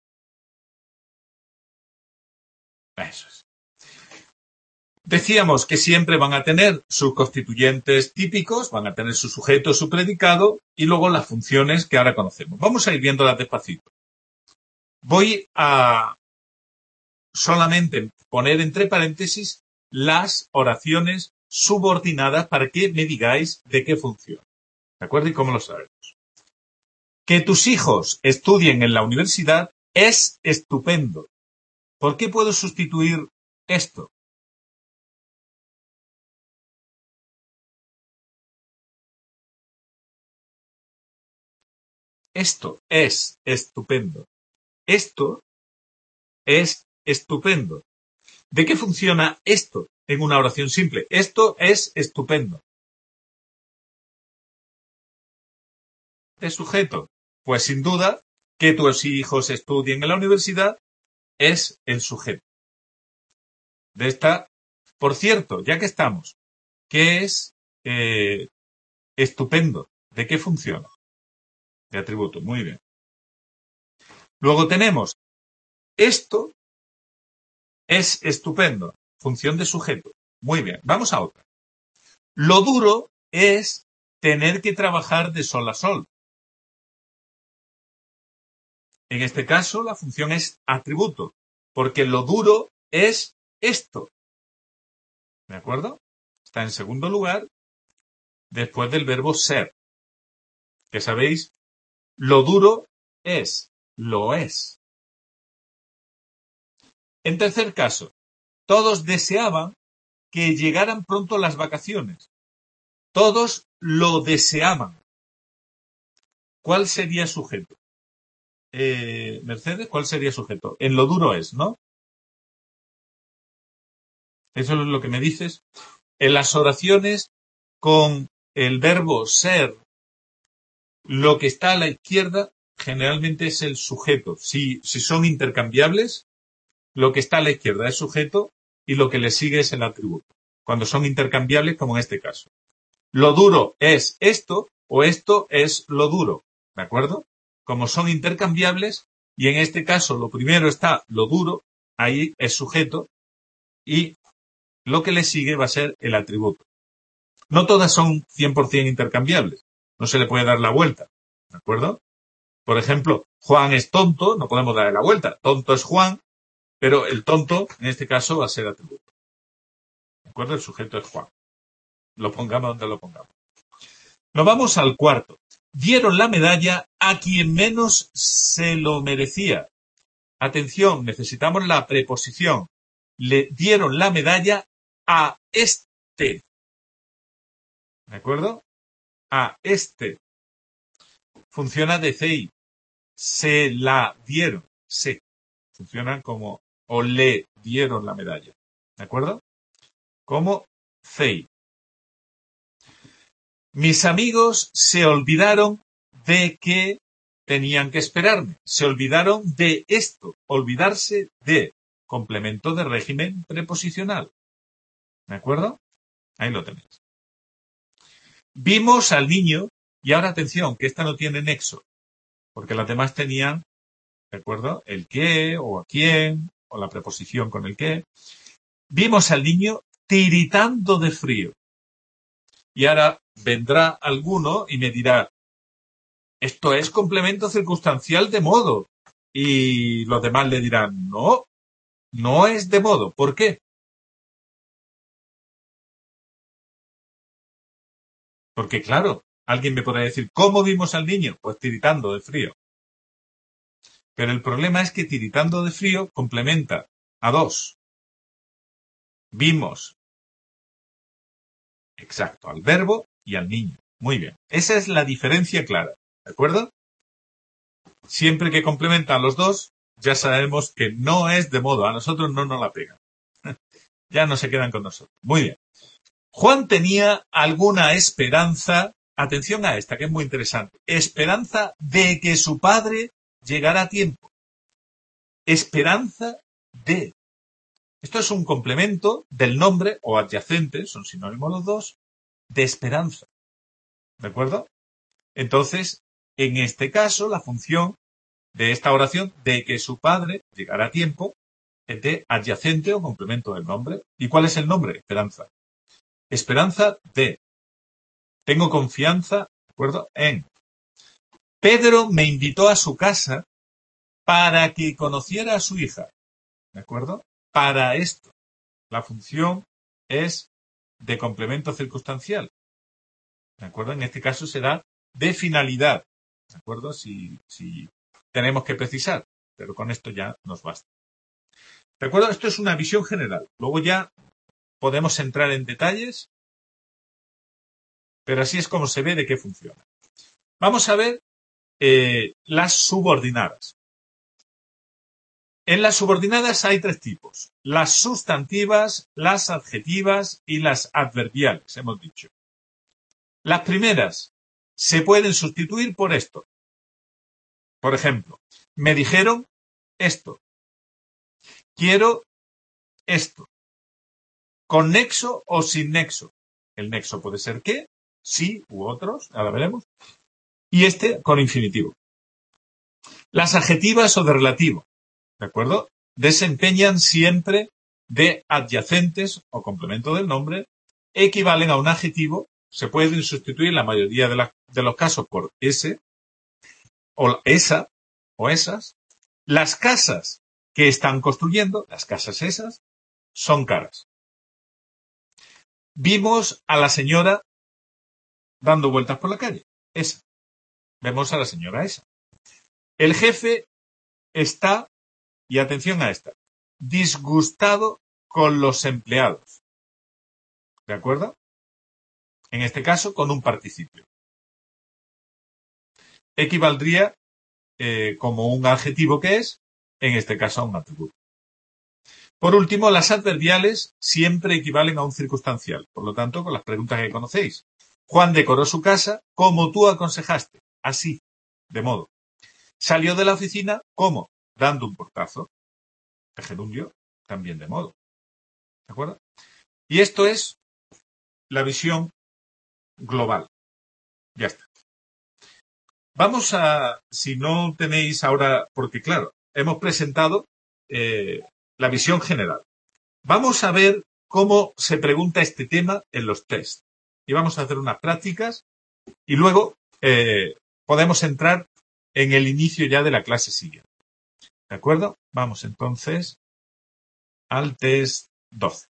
Eso es. Decíamos que siempre van a tener sus constituyentes típicos, van a tener su sujeto, su predicado y luego las funciones que ahora conocemos. Vamos a ir viéndolas despacito. Voy a solamente poner entre paréntesis las oraciones subordinadas para que me digáis de qué funciona. ¿De acuerdo? ¿Y cómo lo sabemos? Que tus hijos estudien en la universidad es estupendo. ¿Por qué puedo sustituir esto? Esto es estupendo. Esto es estupendo. ¿De qué funciona esto en una oración simple? Esto es estupendo. ¿De sujeto? Pues sin duda, que tus hijos estudien en la universidad es el sujeto. De esta, por cierto, ya que estamos, ¿qué es estupendo? ¿De qué funciona? De atributo, muy bien. Luego tenemos, esto es estupendo, función de sujeto. Muy bien, vamos a otra. Lo duro es tener que trabajar de sol a sol. En este caso, la función es atributo, porque lo duro es esto. ¿De acuerdo? Está en segundo lugar, después del verbo ser. Que sabéis, lo duro es, lo es. En tercer caso, todos deseaban que llegaran pronto las vacaciones. Todos lo deseaban. ¿Cuál sería sujeto? Mercedes, ¿cuál sería sujeto? En lo duro es, ¿no? Eso es lo que me dices. En las oraciones con el verbo ser, lo que está a la izquierda generalmente es el sujeto. Si son intercambiables, lo que está a la izquierda es sujeto y lo que le sigue es el atributo. Cuando son intercambiables, como en este caso. Lo duro es esto o esto es lo duro. ¿De acuerdo? Como son intercambiables y en este caso lo primero está lo duro, ahí es sujeto y lo que le sigue va a ser el atributo. No todas son 100% intercambiables. No se le puede dar la vuelta. ¿De acuerdo? Por ejemplo, Juan es tonto, no podemos darle la vuelta. Tonto es Juan, pero el tonto, en este caso, va a ser atributo. ¿De acuerdo? El sujeto es Juan. Lo pongamos donde lo pongamos. Nos vamos al cuarto. Dieron la medalla a quien menos se lo merecía. Atención, necesitamos la preposición. Le dieron la medalla a este. ¿De acuerdo? A este. Funciona de CI. Se la dieron. se. Funcionan como o le dieron la medalla. ¿De acuerdo? Como they. Mis amigos se olvidaron de que tenían que esperarme. Se olvidaron de esto. Olvidarse de. Complemento de régimen preposicional. ¿De acuerdo? Ahí lo tenéis. Vimos al niño, y ahora atención, que esta no tiene nexo, porque las demás tenían, ¿de acuerdo? El qué, o a quién, o la preposición con el qué. Vimos al niño tiritando de frío. Y ahora vendrá alguno y me dirá, esto es complemento circunstancial de modo. Y los demás le dirán, no, no es de modo. ¿Por qué? Porque claro, alguien me podrá decir, ¿cómo vimos al niño? Pues tiritando de frío. Pero el problema es que tiritando de frío complementa a dos. Vimos. Exacto, al verbo y al niño. Muy bien. Esa es la diferencia clara. ¿De acuerdo? Siempre que complementan los dos, ya sabemos que no es de modo. A nosotros no nos la pegan. Ya no se quedan con nosotros. Muy bien. Juan tenía alguna esperanza, atención a esta que es muy interesante, esperanza de que su padre llegara a tiempo. Esperanza de. Esto es un complemento del nombre o adyacente, son sinónimos los dos, de esperanza. ¿De acuerdo? Entonces, en este caso, la función de esta oración de que su padre llegara a tiempo es de adyacente o complemento del nombre. ¿Y cuál es el nombre? Esperanza. Esperanza de. Tengo confianza, ¿de acuerdo? En. Pedro me invitó a su casa para que conociera a su hija. ¿De acuerdo? Para esto. La función es de complemento circunstancial. ¿De acuerdo? En este caso será de finalidad. ¿De acuerdo? Si tenemos que precisar. Pero con esto ya nos basta. ¿De acuerdo? Esto es una visión general. Luego ya podemos entrar en detalles. Pero así es como se ve de qué funciona. Vamos a ver las subordinadas. En las subordinadas hay tres tipos. Las sustantivas, las adjetivas y las adverbiales, hemos dicho. Las primeras se pueden sustituir por esto. Por ejemplo, me dijeron esto. Quiero esto. Con nexo o sin nexo. El nexo puede ser que, sí u otros, ahora veremos. Y este con infinitivo. Las adjetivas o de relativo, ¿de acuerdo? Desempeñan siempre de adyacentes o complemento del nombre, equivalen a un adjetivo, se pueden sustituir en la mayoría de los casos por ese, o esa, o esas. Las casas que están construyendo, las casas esas, son caras. Vimos a la señora dando vueltas por la calle, esa. Vemos a la señora esa. El jefe está, y atención a esta, disgustado con los empleados. ¿De acuerdo? En este caso, con un participio. Equivaldría como un adjetivo que es, en este caso, a un atributo. Por último, las adverbiales siempre equivalen a un circunstancial. Por lo tanto, con las preguntas que conocéis. Juan decoró su casa como tú aconsejaste. Así, de modo. Salió de la oficina, ¿cómo? Dando un portazo. El gerundio, también de modo. ¿De acuerdo? Y esto es la visión global. Ya está. Vamos a, si no tenéis ahora, porque claro, hemos presentado la visión general. Vamos a ver cómo se pregunta este tema en los test. Y vamos a hacer unas prácticas y luego podemos entrar en el inicio ya de la clase siguiente. ¿De acuerdo? Vamos entonces al test 12.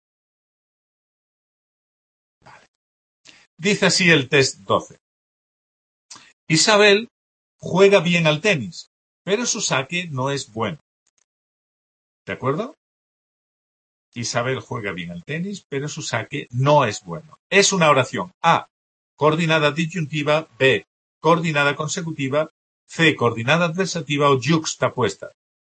Vale. Dice así el test 12. Isabel juega bien al tenis, pero su saque no es bueno. ¿De acuerdo? Isabel juega bien al tenis, pero su saque no es bueno. Es una oración A, coordinada disyuntiva, B, coordinada consecutiva, C, coordinada adversativa o yuxtapuesta.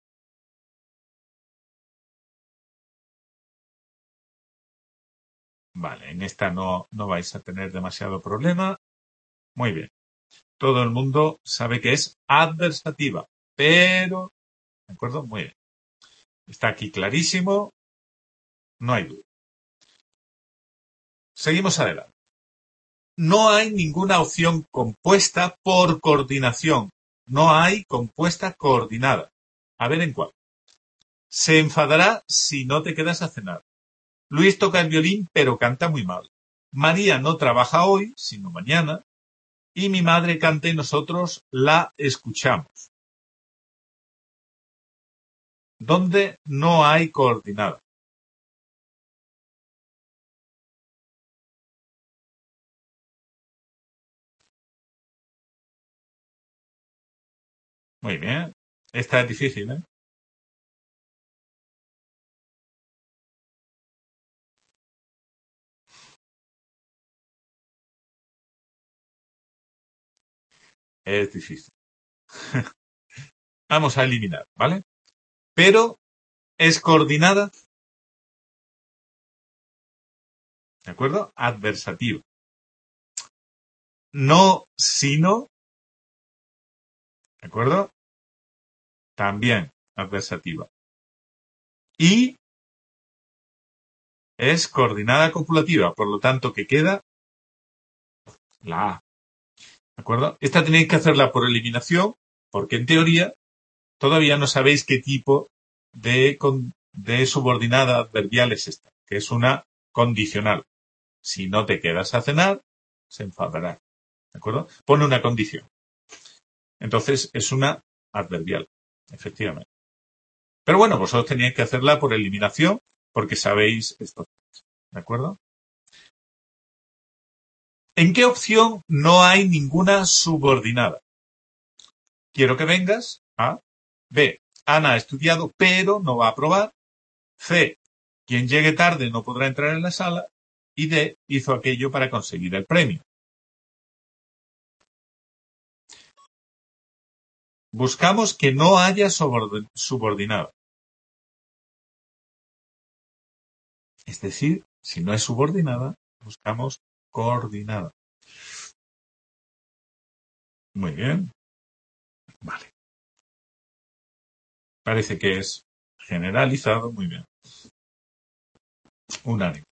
Vale, en esta no vais a tener demasiado problema. Muy bien. Todo el mundo sabe que es adversativa, pero, ¿de acuerdo? Muy bien. Está aquí clarísimo, no hay duda. Seguimos adelante. No hay ninguna opción compuesta por coordinación. No hay compuesta coordinada. A ver en cuál. Se enfadará si no te quedas a cenar. Luis toca el violín, pero canta muy mal. María no trabaja hoy, sino mañana. Y mi madre canta y nosotros la escuchamos. ¿Dónde no hay coordinada? Muy bien. Esta es difícil, ¿eh? Es difícil. Vamos a eliminar, ¿vale? Pero es coordinada, ¿de acuerdo? Adversativa. No, sino, ¿de acuerdo? También adversativa. Y es coordinada copulativa, por lo tanto que queda la A, ¿de acuerdo? Esta tenéis que hacerla por eliminación, porque en teoría todavía no sabéis qué tipo de subordinada adverbial es esta, que es una condicional. Si no te quedas a cenar, se enfadará, ¿de acuerdo? Pone una condición. Entonces es una adverbial, efectivamente. Pero bueno, vosotros teníais que hacerla por eliminación porque sabéis esto, ¿de acuerdo? ¿En qué opción no hay ninguna subordinada? Quiero que vengas a B. Ana ha estudiado, pero no va a aprobar. C. Quien llegue tarde no podrá entrar en la sala. Y D. Hizo aquello para conseguir el premio. Buscamos que no haya subordinada. Es decir, si no es subordinada, buscamos coordinada. Muy bien. Vale. Parece que es generalizado. Muy bien. Unánime.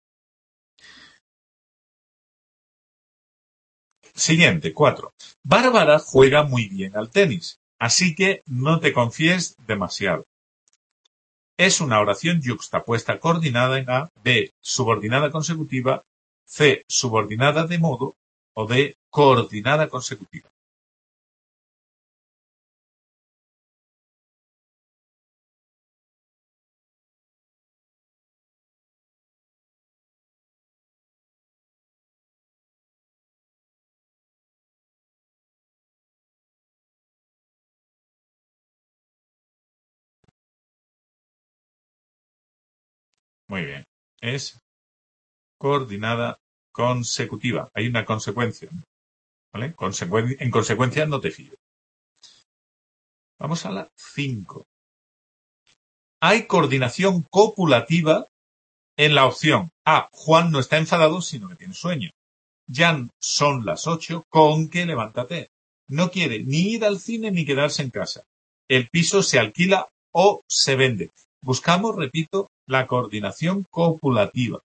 Siguiente, 4. Bárbara juega muy bien al tenis, así que no te confíes demasiado. Es una oración yuxtapuesta coordinada en A, B, subordinada consecutiva, C, subordinada de modo o D, coordinada consecutiva. Muy bien. Es coordinada consecutiva. Hay una consecuencia. ¿Vale? En consecuencia no te fíes. Vamos a la 5. Hay coordinación copulativa en la opción A. Juan no está enfadado, sino que tiene sueño. Ya son las 8, con que levántate. No quiere ni ir al cine ni quedarse en casa. El piso se alquila o se vende. Buscamos, repito, la coordinación copulativa.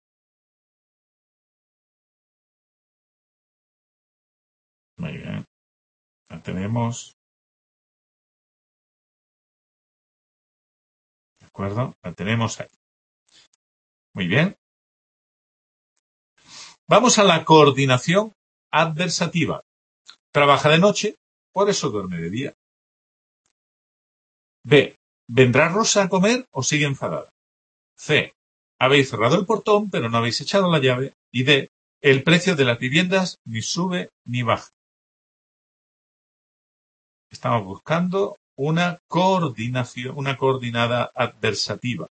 Muy bien. La tenemos. ¿De acuerdo? La tenemos ahí. Muy bien. Vamos a la coordinación adversativa. Trabaja de noche, por eso duerme de día. B. ¿Vendrá Rosa a comer o sigue enfadada? C. Habéis cerrado el portón, pero no habéis echado la llave. Y D. El precio de las viviendas ni sube ni baja. Estamos buscando una coordinación, una coordinada adversativa.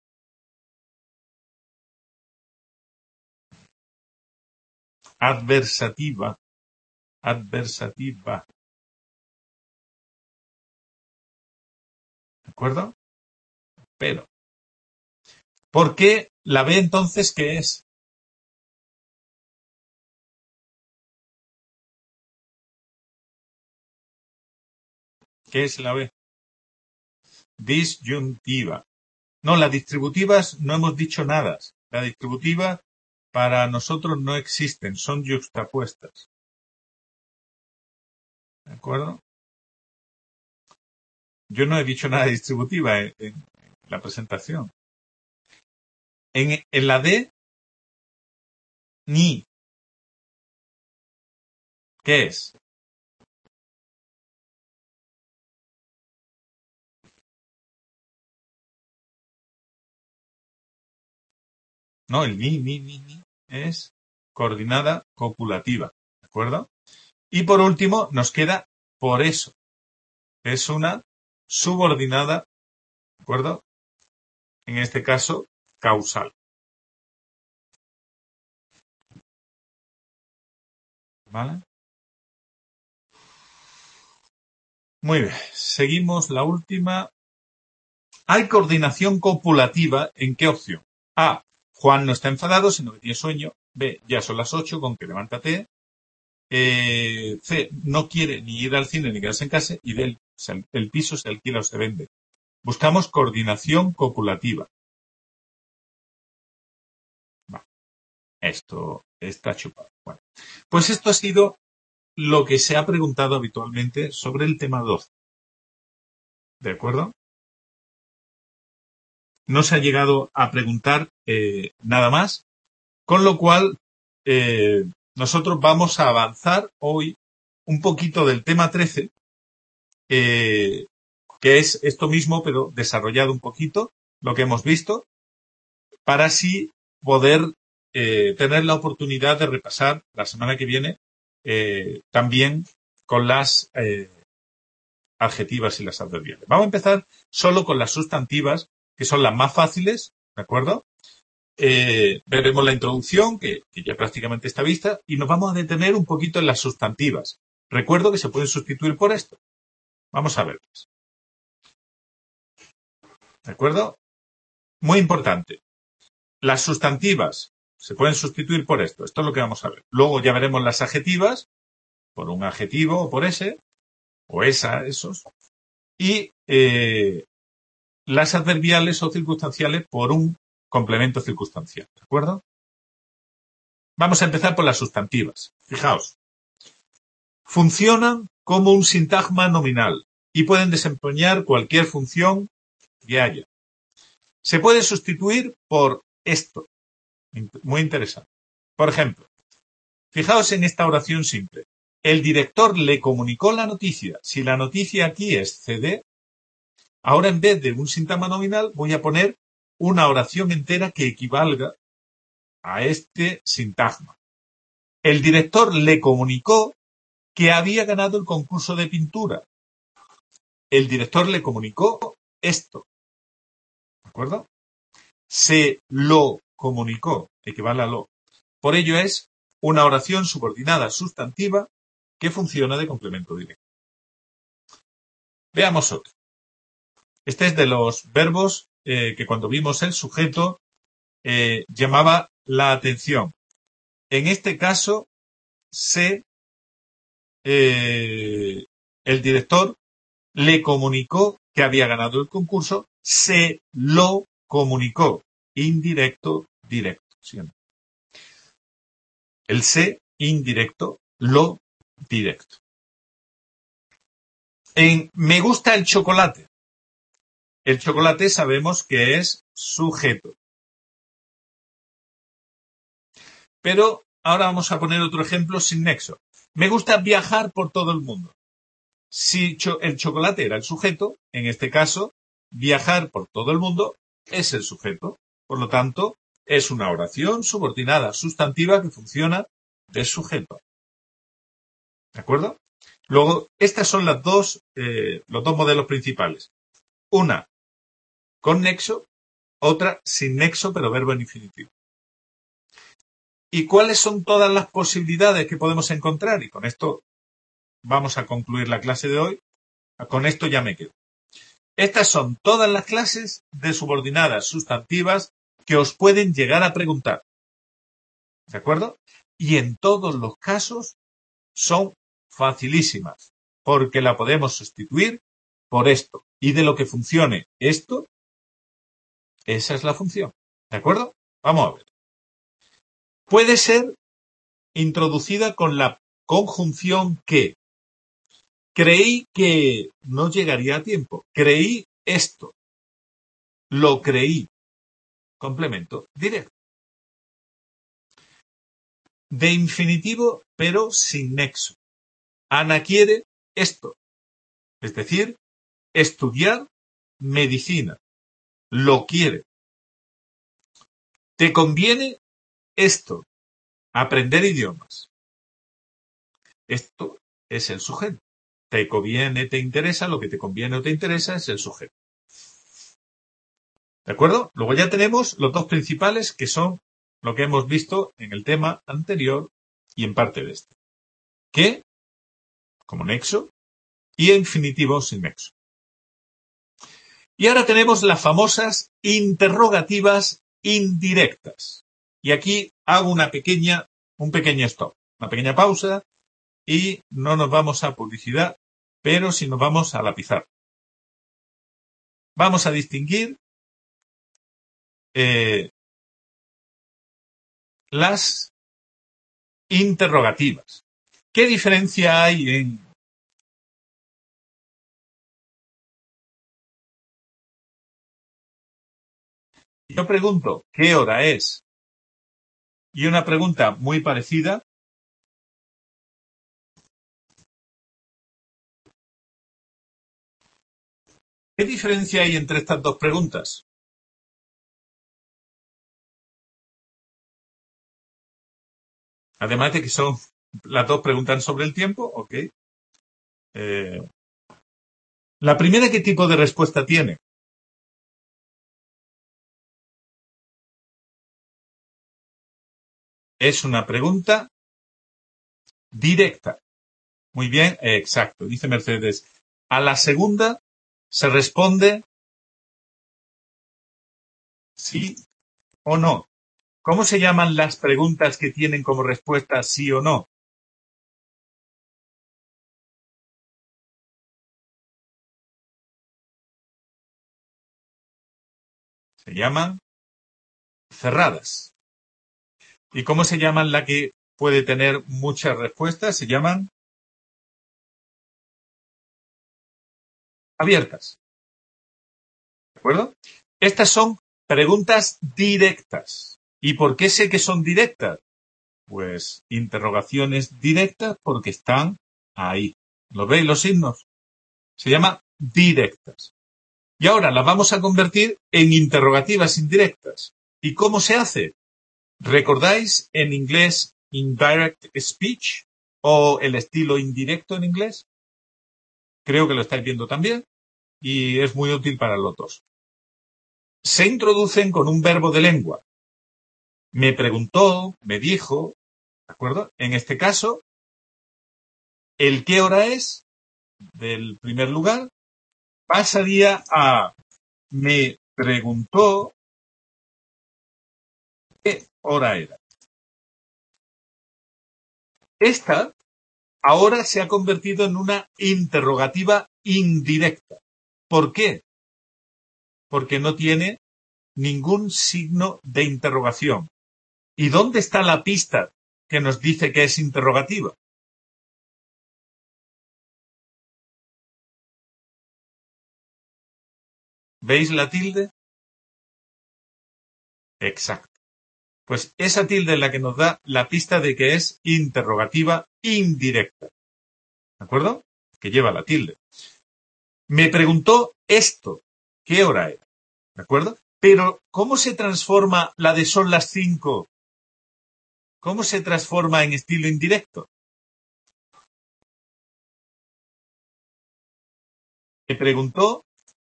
Adversativa. Adversativa. ¿De acuerdo? Pero, ¿por qué la B entonces qué es? ¿Qué es la B? Disyuntiva. No, las distributivas no hemos dicho nada. Las distributivas para nosotros no existen, son yuxtapuestas. ¿De acuerdo? Yo no he dicho nada de distributiva en la presentación. En la D, ni. ¿Qué es? No, el ni es coordinada copulativa. ¿De acuerdo? Y por último, nos queda por eso. Es una subordinada, ¿de acuerdo? En este caso, causal. ¿Vale? Muy bien. Seguimos la última. ¿Hay coordinación copulativa en qué opción? A. Juan no está enfadado, sino que tiene sueño. B. Ya son las 8, con que levántate. C. No quiere ni ir al cine ni quedarse en casa. Y D. El piso se alquila o se vende. Buscamos coordinación copulativa. Bueno, esto está chupado. Bueno, pues esto ha sido lo que se ha preguntado habitualmente sobre el tema 12. ¿De acuerdo? No se ha llegado a preguntar nada más, con lo cual nosotros vamos a avanzar hoy un poquito del tema 13, que es esto mismo, pero desarrollado un poquito, lo que hemos visto, para así poder tener la oportunidad de repasar la semana que viene también con las adjetivas y las adverbiales. Vamos a empezar solo con las sustantivas, que son las más fáciles, ¿de acuerdo? Veremos la introducción, que ya prácticamente está vista, y nos vamos a detener un poquito en las sustantivas. Recuerdo que se pueden sustituir por esto. Vamos a verlas. ¿De acuerdo? Muy importante. Las sustantivas se pueden sustituir por esto. Esto es lo que vamos a ver. Luego ya veremos las adjetivas, por un adjetivo o por ese, o esa, esos. Y las adverbiales o circunstanciales por un complemento circunstancial. ¿De acuerdo? Vamos a empezar por las sustantivas. Fijaos. Funcionan como un sintagma nominal y pueden desempeñar cualquier función que haya. Se puede sustituir por esto. Muy interesante. Por ejemplo, fijaos en esta oración simple. El director le comunicó la noticia. Si la noticia aquí es CD, ahora en vez de un sintagma nominal voy a poner una oración entera que equivalga a este sintagma. El director le comunicó que había ganado el concurso de pintura. El director le comunicó esto. ¿De acuerdo? Se lo comunicó, equivale a lo. Por ello es una oración subordinada sustantiva que funciona de complemento directo. Veamos otro. Este es de los verbos que cuando vimos el sujeto llamaba la atención. En este caso, el director le comunicó que había ganado el concurso, se lo comunicó. Indirecto, directo. Siempre. El se, indirecto, lo, directo. En me gusta el chocolate. El chocolate sabemos que es sujeto. Pero ahora vamos a poner otro ejemplo sin nexo. Me gusta viajar por todo el mundo. Si el chocolate era el sujeto, en este caso, viajar por todo el mundo es el sujeto. Por lo tanto, es una oración subordinada sustantiva que funciona de sujeto. ¿De acuerdo? Luego, estas son los dos modelos principales. Una con nexo, otra sin nexo, pero verbo en infinitivo. ¿Y cuáles son todas las posibilidades que podemos encontrar? Y con esto vamos a concluir la clase de hoy. Con esto ya me quedo. Estas son todas las clases de subordinadas sustantivas que os pueden llegar a preguntar. ¿De acuerdo? Y en todos los casos son facilísimas, porque la podemos sustituir por esto. Y de lo que funcione esto, esa es la función. ¿De acuerdo? Vamos a ver. Puede ser introducida con la conjunción que. Creí que no llegaría a tiempo. Creí esto. Lo creí. Complemento directo. De infinitivo, pero sin nexo. Ana quiere esto. Es decir, estudiar medicina. Lo quiere. Te conviene esto. Aprender idiomas. Esto es el sujeto. Te conviene, te interesa, lo que te conviene o te interesa es el sujeto. ¿De acuerdo? Luego ya tenemos los dos principales que son lo que hemos visto en el tema anterior y en parte de este. Que, como nexo, y infinitivo sin nexo. Y ahora tenemos las famosas interrogativas indirectas. Y aquí hago un pequeño stop, una pequeña pausa y no nos vamos a publicidad, pero sí nos vamos a la pizarra. Vamos a distinguir las interrogativas. ¿Qué diferencia hay en... Yo pregunto, ¿qué hora es? Y una pregunta muy parecida. ¿Qué diferencia hay entre estas dos preguntas? Además de que son las dos preguntan sobre el tiempo, ok. La primera, ¿qué tipo de respuesta tiene? Es una pregunta directa. Muy bien, exacto, dice Mercedes. A la segunda se responde sí o no. ¿Cómo se llaman las preguntas que tienen como respuesta sí o no? Se llaman cerradas. ¿Y cómo se llaman la que puede tener muchas respuestas? Se llaman abiertas. ¿De acuerdo? Estas son preguntas directas. ¿Y por qué sé que son directas? Pues interrogaciones directas porque están ahí. ¿Lo veis los signos? Se llaman directas. Y ahora las vamos a convertir en interrogativas indirectas. ¿Y cómo se hace? ¿Recordáis en inglés indirect speech o el estilo indirecto en inglés? Creo que lo estáis viendo también y es muy útil para los dos. Se introducen con un verbo de lengua. Me preguntó, me dijo, ¿de acuerdo? En este caso, el qué hora es del primer lugar pasaría a me preguntó qué hora era. Esta ahora se ha convertido en una interrogativa indirecta. ¿Por qué? Porque no tiene ningún signo de interrogación. ¿Y dónde está la pista que nos dice que es interrogativa? ¿Veis la tilde? Exacto. Pues esa tilde es la que nos da la pista de que es interrogativa indirecta. ¿De acuerdo? Que lleva la tilde. Me preguntó esto. ¿Qué hora era? ¿De acuerdo? Pero, ¿cómo se transforma la de son las 5? ¿Cómo se transforma en estilo indirecto? Me preguntó...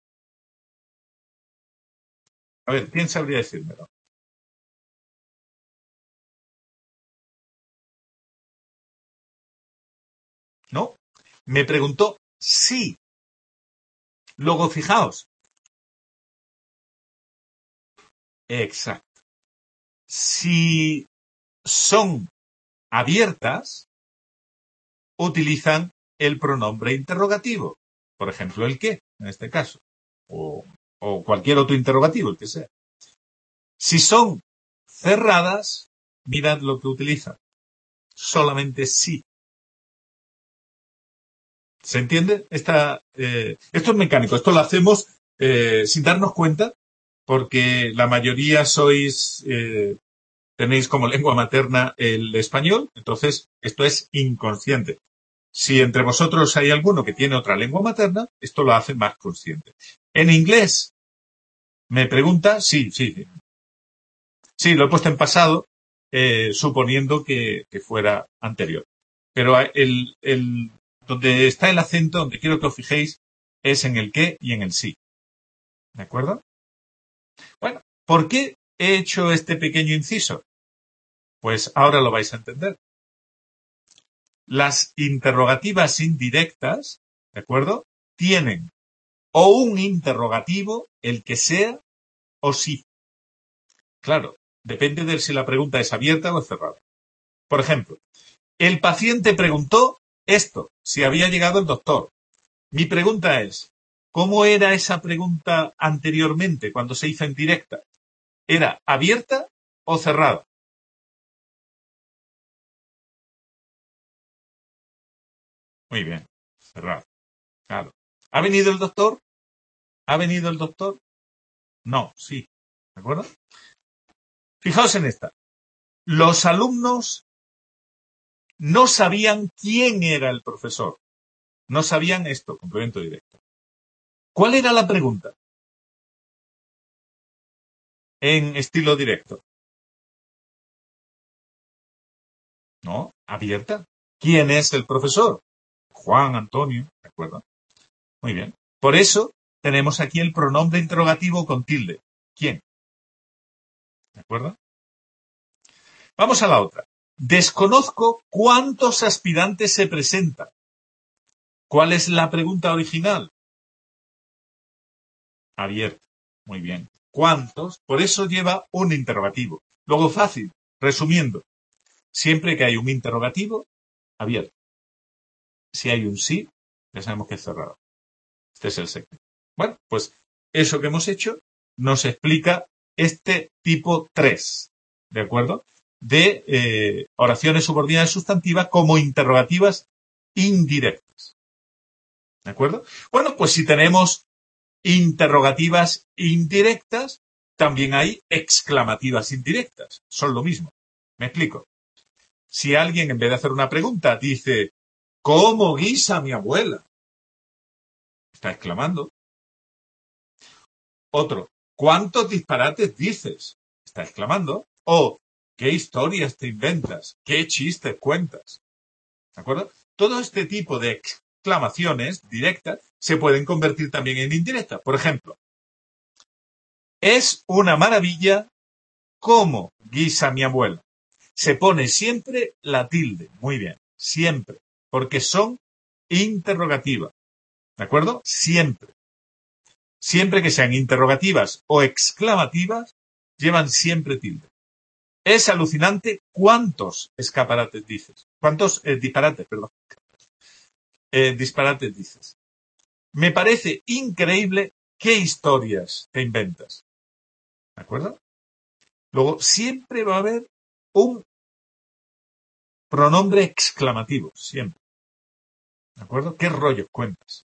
A ver, ¿quién sabría decírmelo? ¿No? Me preguntó sí. Luego, fijaos. Exacto. Si son abiertas, utilizan el pronombre interrogativo. Por ejemplo, el qué, en este caso. O cualquier otro interrogativo, el que sea. Si son cerradas, mirad lo que utilizan. Solamente sí. ¿Se entiende? Esto es mecánico. Esto lo hacemos sin darnos cuenta, porque la mayoría tenéis como lengua materna el español, entonces esto es inconsciente. Si entre vosotros hay alguno que tiene otra lengua materna, esto lo hace más consciente. En inglés, me pregunta, sí. Sí, lo he puesto en pasado, suponiendo que fuera anterior. Pero donde está el acento, donde quiero que os fijéis, es en el qué y en el sí. ¿De acuerdo? Bueno, ¿por qué he hecho este pequeño inciso? Pues ahora lo vais a entender. Las interrogativas indirectas, ¿de acuerdo? Tienen o un interrogativo, el que sea, o sí. Claro, depende de si la pregunta es abierta o cerrada. Por ejemplo, el paciente preguntó esto, si había llegado el doctor. Mi pregunta es, ¿cómo era esa pregunta anteriormente cuando se hizo en directa? ¿Era abierta o cerrada? Muy bien, cerrada. Claro. ¿Ha venido el doctor? ¿Ha venido el doctor? No, sí. ¿De acuerdo? Fijaos en esta. Los alumnos no sabían quién era el profesor. No sabían esto, complemento directo. ¿Cuál era la pregunta? En estilo directo. ¿No? Abierta. ¿Quién es el profesor? Juan Antonio, ¿de acuerdo? Muy bien. Por eso tenemos aquí el pronombre interrogativo con tilde. ¿Quién? ¿De acuerdo? Vamos a la otra. Desconozco cuántos aspirantes se presentan. ¿Cuál es la pregunta original? Abierta. Muy bien. ¿Cuántos? Por eso lleva un interrogativo. Luego fácil. Resumiendo. Siempre que hay un interrogativo, abierto. Si hay un sí, ya sabemos que es cerrado. Este es el secreto. Bueno, pues eso que hemos hecho nos explica este tipo 3, ¿de acuerdo? De oraciones subordinadas sustantivas como interrogativas indirectas. ¿De acuerdo? Bueno, pues si tenemos interrogativas indirectas, también hay exclamativas indirectas. Son lo mismo. Me explico. Si alguien, en vez de hacer una pregunta, dice, ¿cómo guisa mi abuela? Está exclamando. Otro, ¿cuántos disparates dices? Está exclamando. O, ¿qué historias te inventas? ¿Qué chistes cuentas? ¿De acuerdo? Todo este tipo de exclamaciones directas se pueden convertir también en indirectas. Por ejemplo, es una maravilla cómo guisa mi abuela. Se pone siempre la tilde. Muy bien, siempre. Porque son interrogativas. ¿De acuerdo? Siempre. Siempre que sean interrogativas o exclamativas, llevan siempre tilde. Es alucinante cuántos escaparates dices. ¿Cuántos disparates, perdón? Disparates dices. Me parece increíble qué historias te inventas. ¿De acuerdo? Luego, siempre va a haber un pronombre exclamativo. Siempre. ¿De acuerdo? ¿Qué rollo cuentas?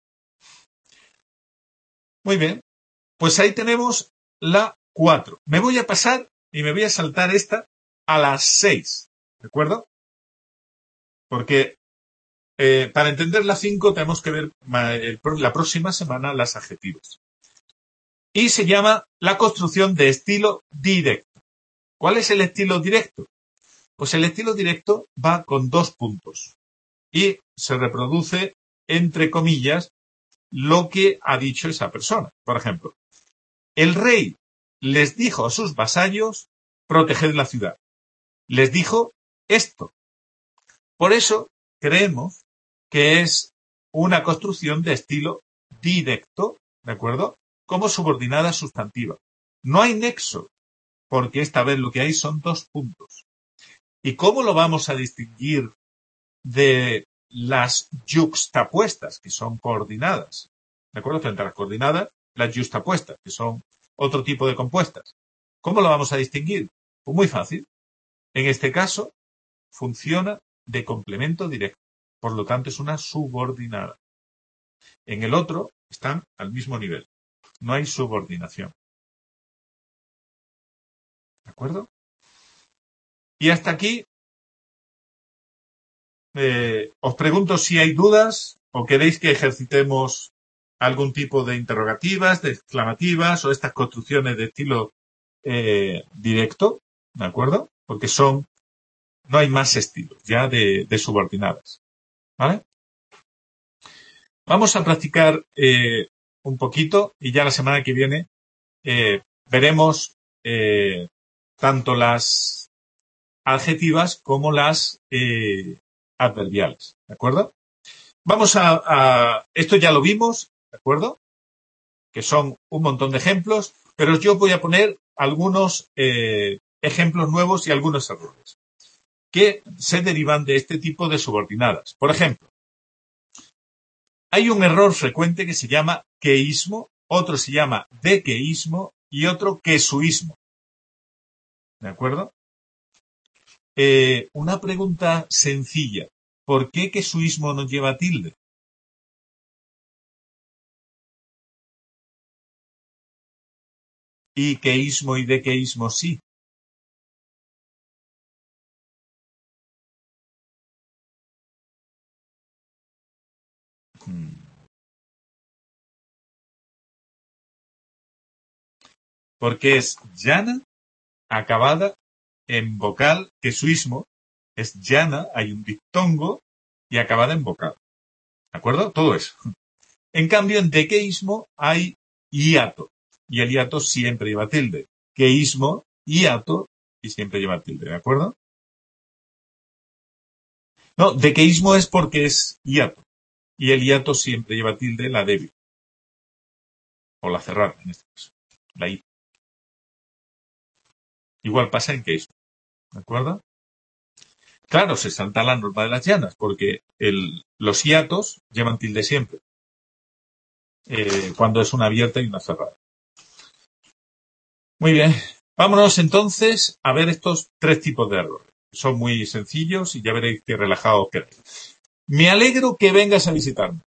Muy bien. Pues ahí tenemos la 4. Me voy a pasar y me voy a saltar esta a las 6. ¿De acuerdo? Porque para entender la 5 tenemos que ver la próxima semana las adjetivos. Y se llama la construcción de estilo directo. ¿Cuál es el estilo directo? Pues el estilo directo va con 2 puntos. Y se reproduce, entre comillas, lo que ha dicho esa persona. Por ejemplo, el rey les dijo a sus vasallos, proteged la ciudad. Les dijo esto. Por eso creemos que es una construcción de estilo directo, ¿de acuerdo? Como subordinada sustantiva. No hay nexo, porque esta vez lo que hay son 2 puntos. ¿Y cómo lo vamos a distinguir de las yuxtapuestas, que son coordinadas. ¿De acuerdo? Frente a las coordinadas, las yuxtapuestas, que son otro tipo de compuestas. ¿Cómo lo vamos a distinguir? Pues muy fácil. En este caso, funciona de complemento directo. Por lo tanto, es una subordinada. En el otro, están al mismo nivel. No hay subordinación. ¿De acuerdo? Y hasta aquí, os pregunto si hay dudas o queréis que ejercitemos algún tipo de interrogativas, de exclamativas o estas construcciones de estilo directo, ¿de acuerdo? Porque no hay más estilos ya de subordinadas, ¿vale? Vamos a practicar un poquito y ya la semana que viene veremos tanto las adjetivas como las adverbiales, ¿de acuerdo? Vamos esto ya lo vimos, ¿de acuerdo? Que son un montón de ejemplos, pero yo voy a poner algunos ejemplos nuevos y algunos errores que se derivan de este tipo de subordinadas. Por ejemplo, hay un error frecuente que se llama queísmo, otro se llama dequeísmo y otro quesuísmo. ¿De acuerdo? Una pregunta sencilla. ¿Por qué quesuísmo no lleva tilde? Y queísmo y dequeísmo sí. Porque es llana acabada en vocal, quesuísmo es llana, hay un diptongo y acabada en vocal. ¿De acuerdo? Todo eso. En cambio, en dequeísmo hay hiato. Y el hiato siempre lleva tilde. Queísmo, hiato y siempre lleva tilde. ¿De acuerdo? No, dequeísmo es porque es hiato. Y el hiato siempre lleva tilde, la débil. O la cerrada, en este caso. La I. Igual pasa en queísmo. ¿De acuerdo? Claro, se salta la norma de las llanas, porque los hiatos llevan tilde siempre. Cuando es una abierta y una cerrada. Muy bien. Vámonos entonces a ver estos tres tipos de errores. Son muy sencillos y ya veréis qué relajados quedáis. Me alegro que vengas a visitarme.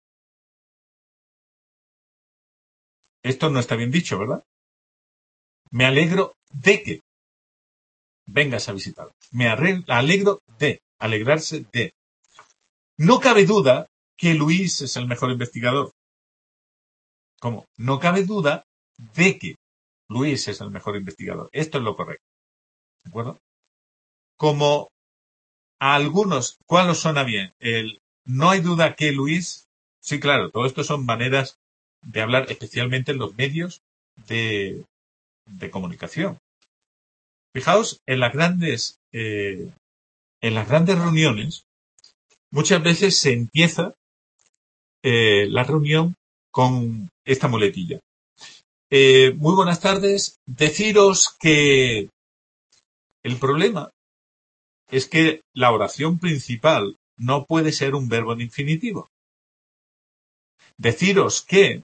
Esto no está bien dicho, ¿verdad? Me alegro de que vengas a visitarme. Me alegro de, alegrarse de. No cabe duda que Luis es el mejor investigador. ¿Cómo? No cabe duda de que Luis es el mejor investigador. Esto es lo correcto. ¿De acuerdo? Como a algunos, ¿cuál os suena bien? No hay duda que Luis, sí, claro, todo esto son maneras de hablar, especialmente en los medios de comunicación. Fijaos, en las grandes reuniones, muchas veces se empieza la reunión con esta muletilla. Muy buenas tardes. Deciros que el problema es que la oración principal no puede ser un verbo en infinitivo. Deciros que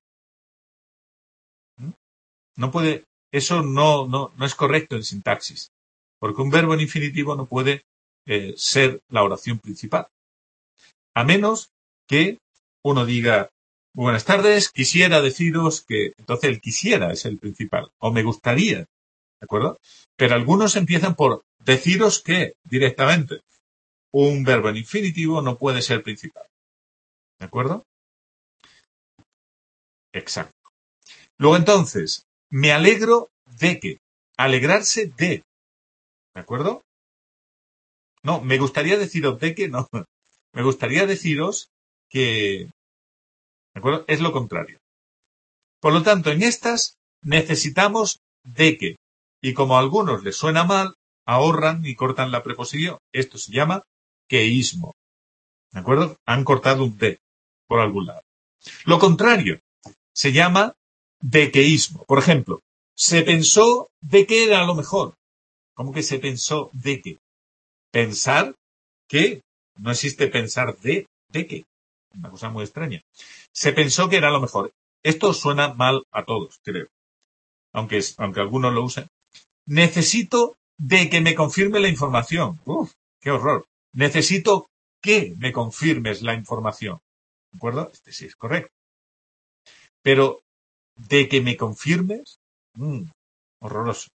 no puede, eso no es correcto en sintaxis, porque un verbo en infinitivo no puede ser la oración principal. A menos que uno diga, buenas tardes, quisiera deciros que, entonces el quisiera es el principal, o me gustaría, ¿de acuerdo? Pero algunos empiezan por deciros que directamente un verbo en infinitivo no puede ser principal. ¿De acuerdo? Exacto. Luego entonces, me alegro de que. Alegrarse de. ¿De acuerdo? No, me gustaría deciros de que no. Me gustaría deciros que. ¿De acuerdo? Es lo contrario. Por lo tanto, en estas necesitamos de que. Y como a algunos les suena mal, ahorran y cortan la preposición. Esto se llama queísmo. ¿De acuerdo? Han cortado un de por algún lado. Lo contrario se llama dequeísmo. Por ejemplo, se pensó de que era lo mejor. ¿Cómo que se pensó de qué? Pensar que No existe pensar de qué. Una cosa muy extraña. Se pensó que era lo mejor. Esto suena mal a todos, creo. Aunque algunos lo usen. Necesito de que me confirme la información. Uf, qué horror. Necesito que me confirmes la información. ¿De acuerdo? Este sí es correcto. Pero de que me confirmes, horroroso.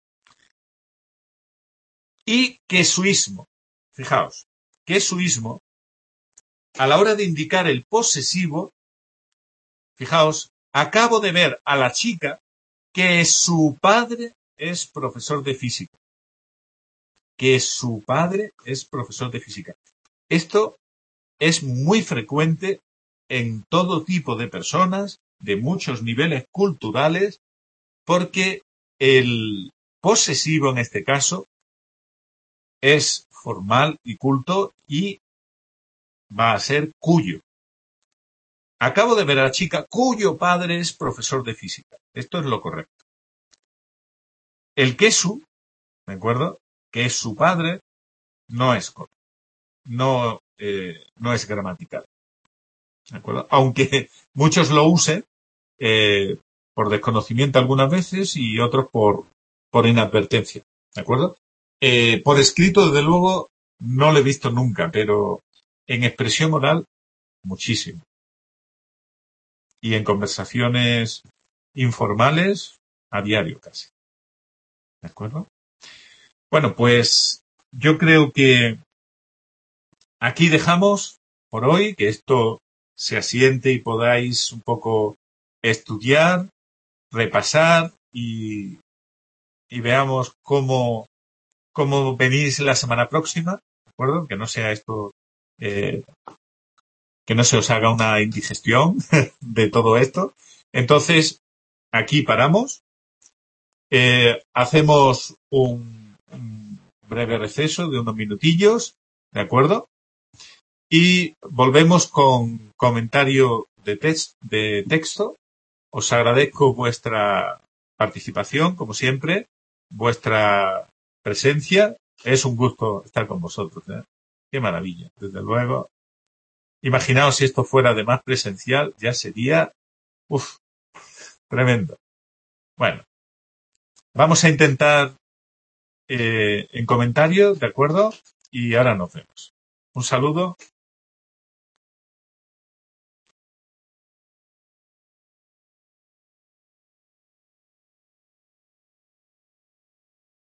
Y quesuismo. Fijaos, quesuismo, a la hora de indicar el posesivo, fijaos, acabo de ver a la chica que su padre es profesor de física. Que su padre es profesor de física. Esto es muy frecuente en todo tipo de personas, de muchos niveles culturales, porque el posesivo en este caso es formal y culto y va a ser cuyo. Acabo de ver a la chica cuyo padre es profesor de física. Esto es lo correcto. El que su, ¿de acuerdo? Que es su padre, no es correcto. No es gramatical. ¿De acuerdo? Aunque muchos lo usen por desconocimiento algunas veces y otros por inadvertencia. ¿De acuerdo? Por escrito, desde luego, no lo he visto nunca, pero en expresión oral, muchísimo. Y en conversaciones informales, a diario casi. ¿De acuerdo? Bueno, pues yo creo que aquí dejamos por hoy, que esto se asiente y podáis un poco estudiar, repasar y veamos cómo venís la semana próxima, ¿de acuerdo? Que no sea esto, que no se os haga una indigestión de todo esto. Entonces, aquí paramos, hacemos un breve receso de unos minutillos, ¿de acuerdo? Y volvemos con comentario de texto. Os agradezco vuestra participación, como siempre, vuestra presencia. Es un gusto estar con vosotros, ¿eh? Qué maravilla, desde luego. Imaginaos si esto fuera además presencial, ya sería, tremendo. Bueno, vamos a intentar en comentarios, ¿de acuerdo? Y ahora nos vemos. Un saludo.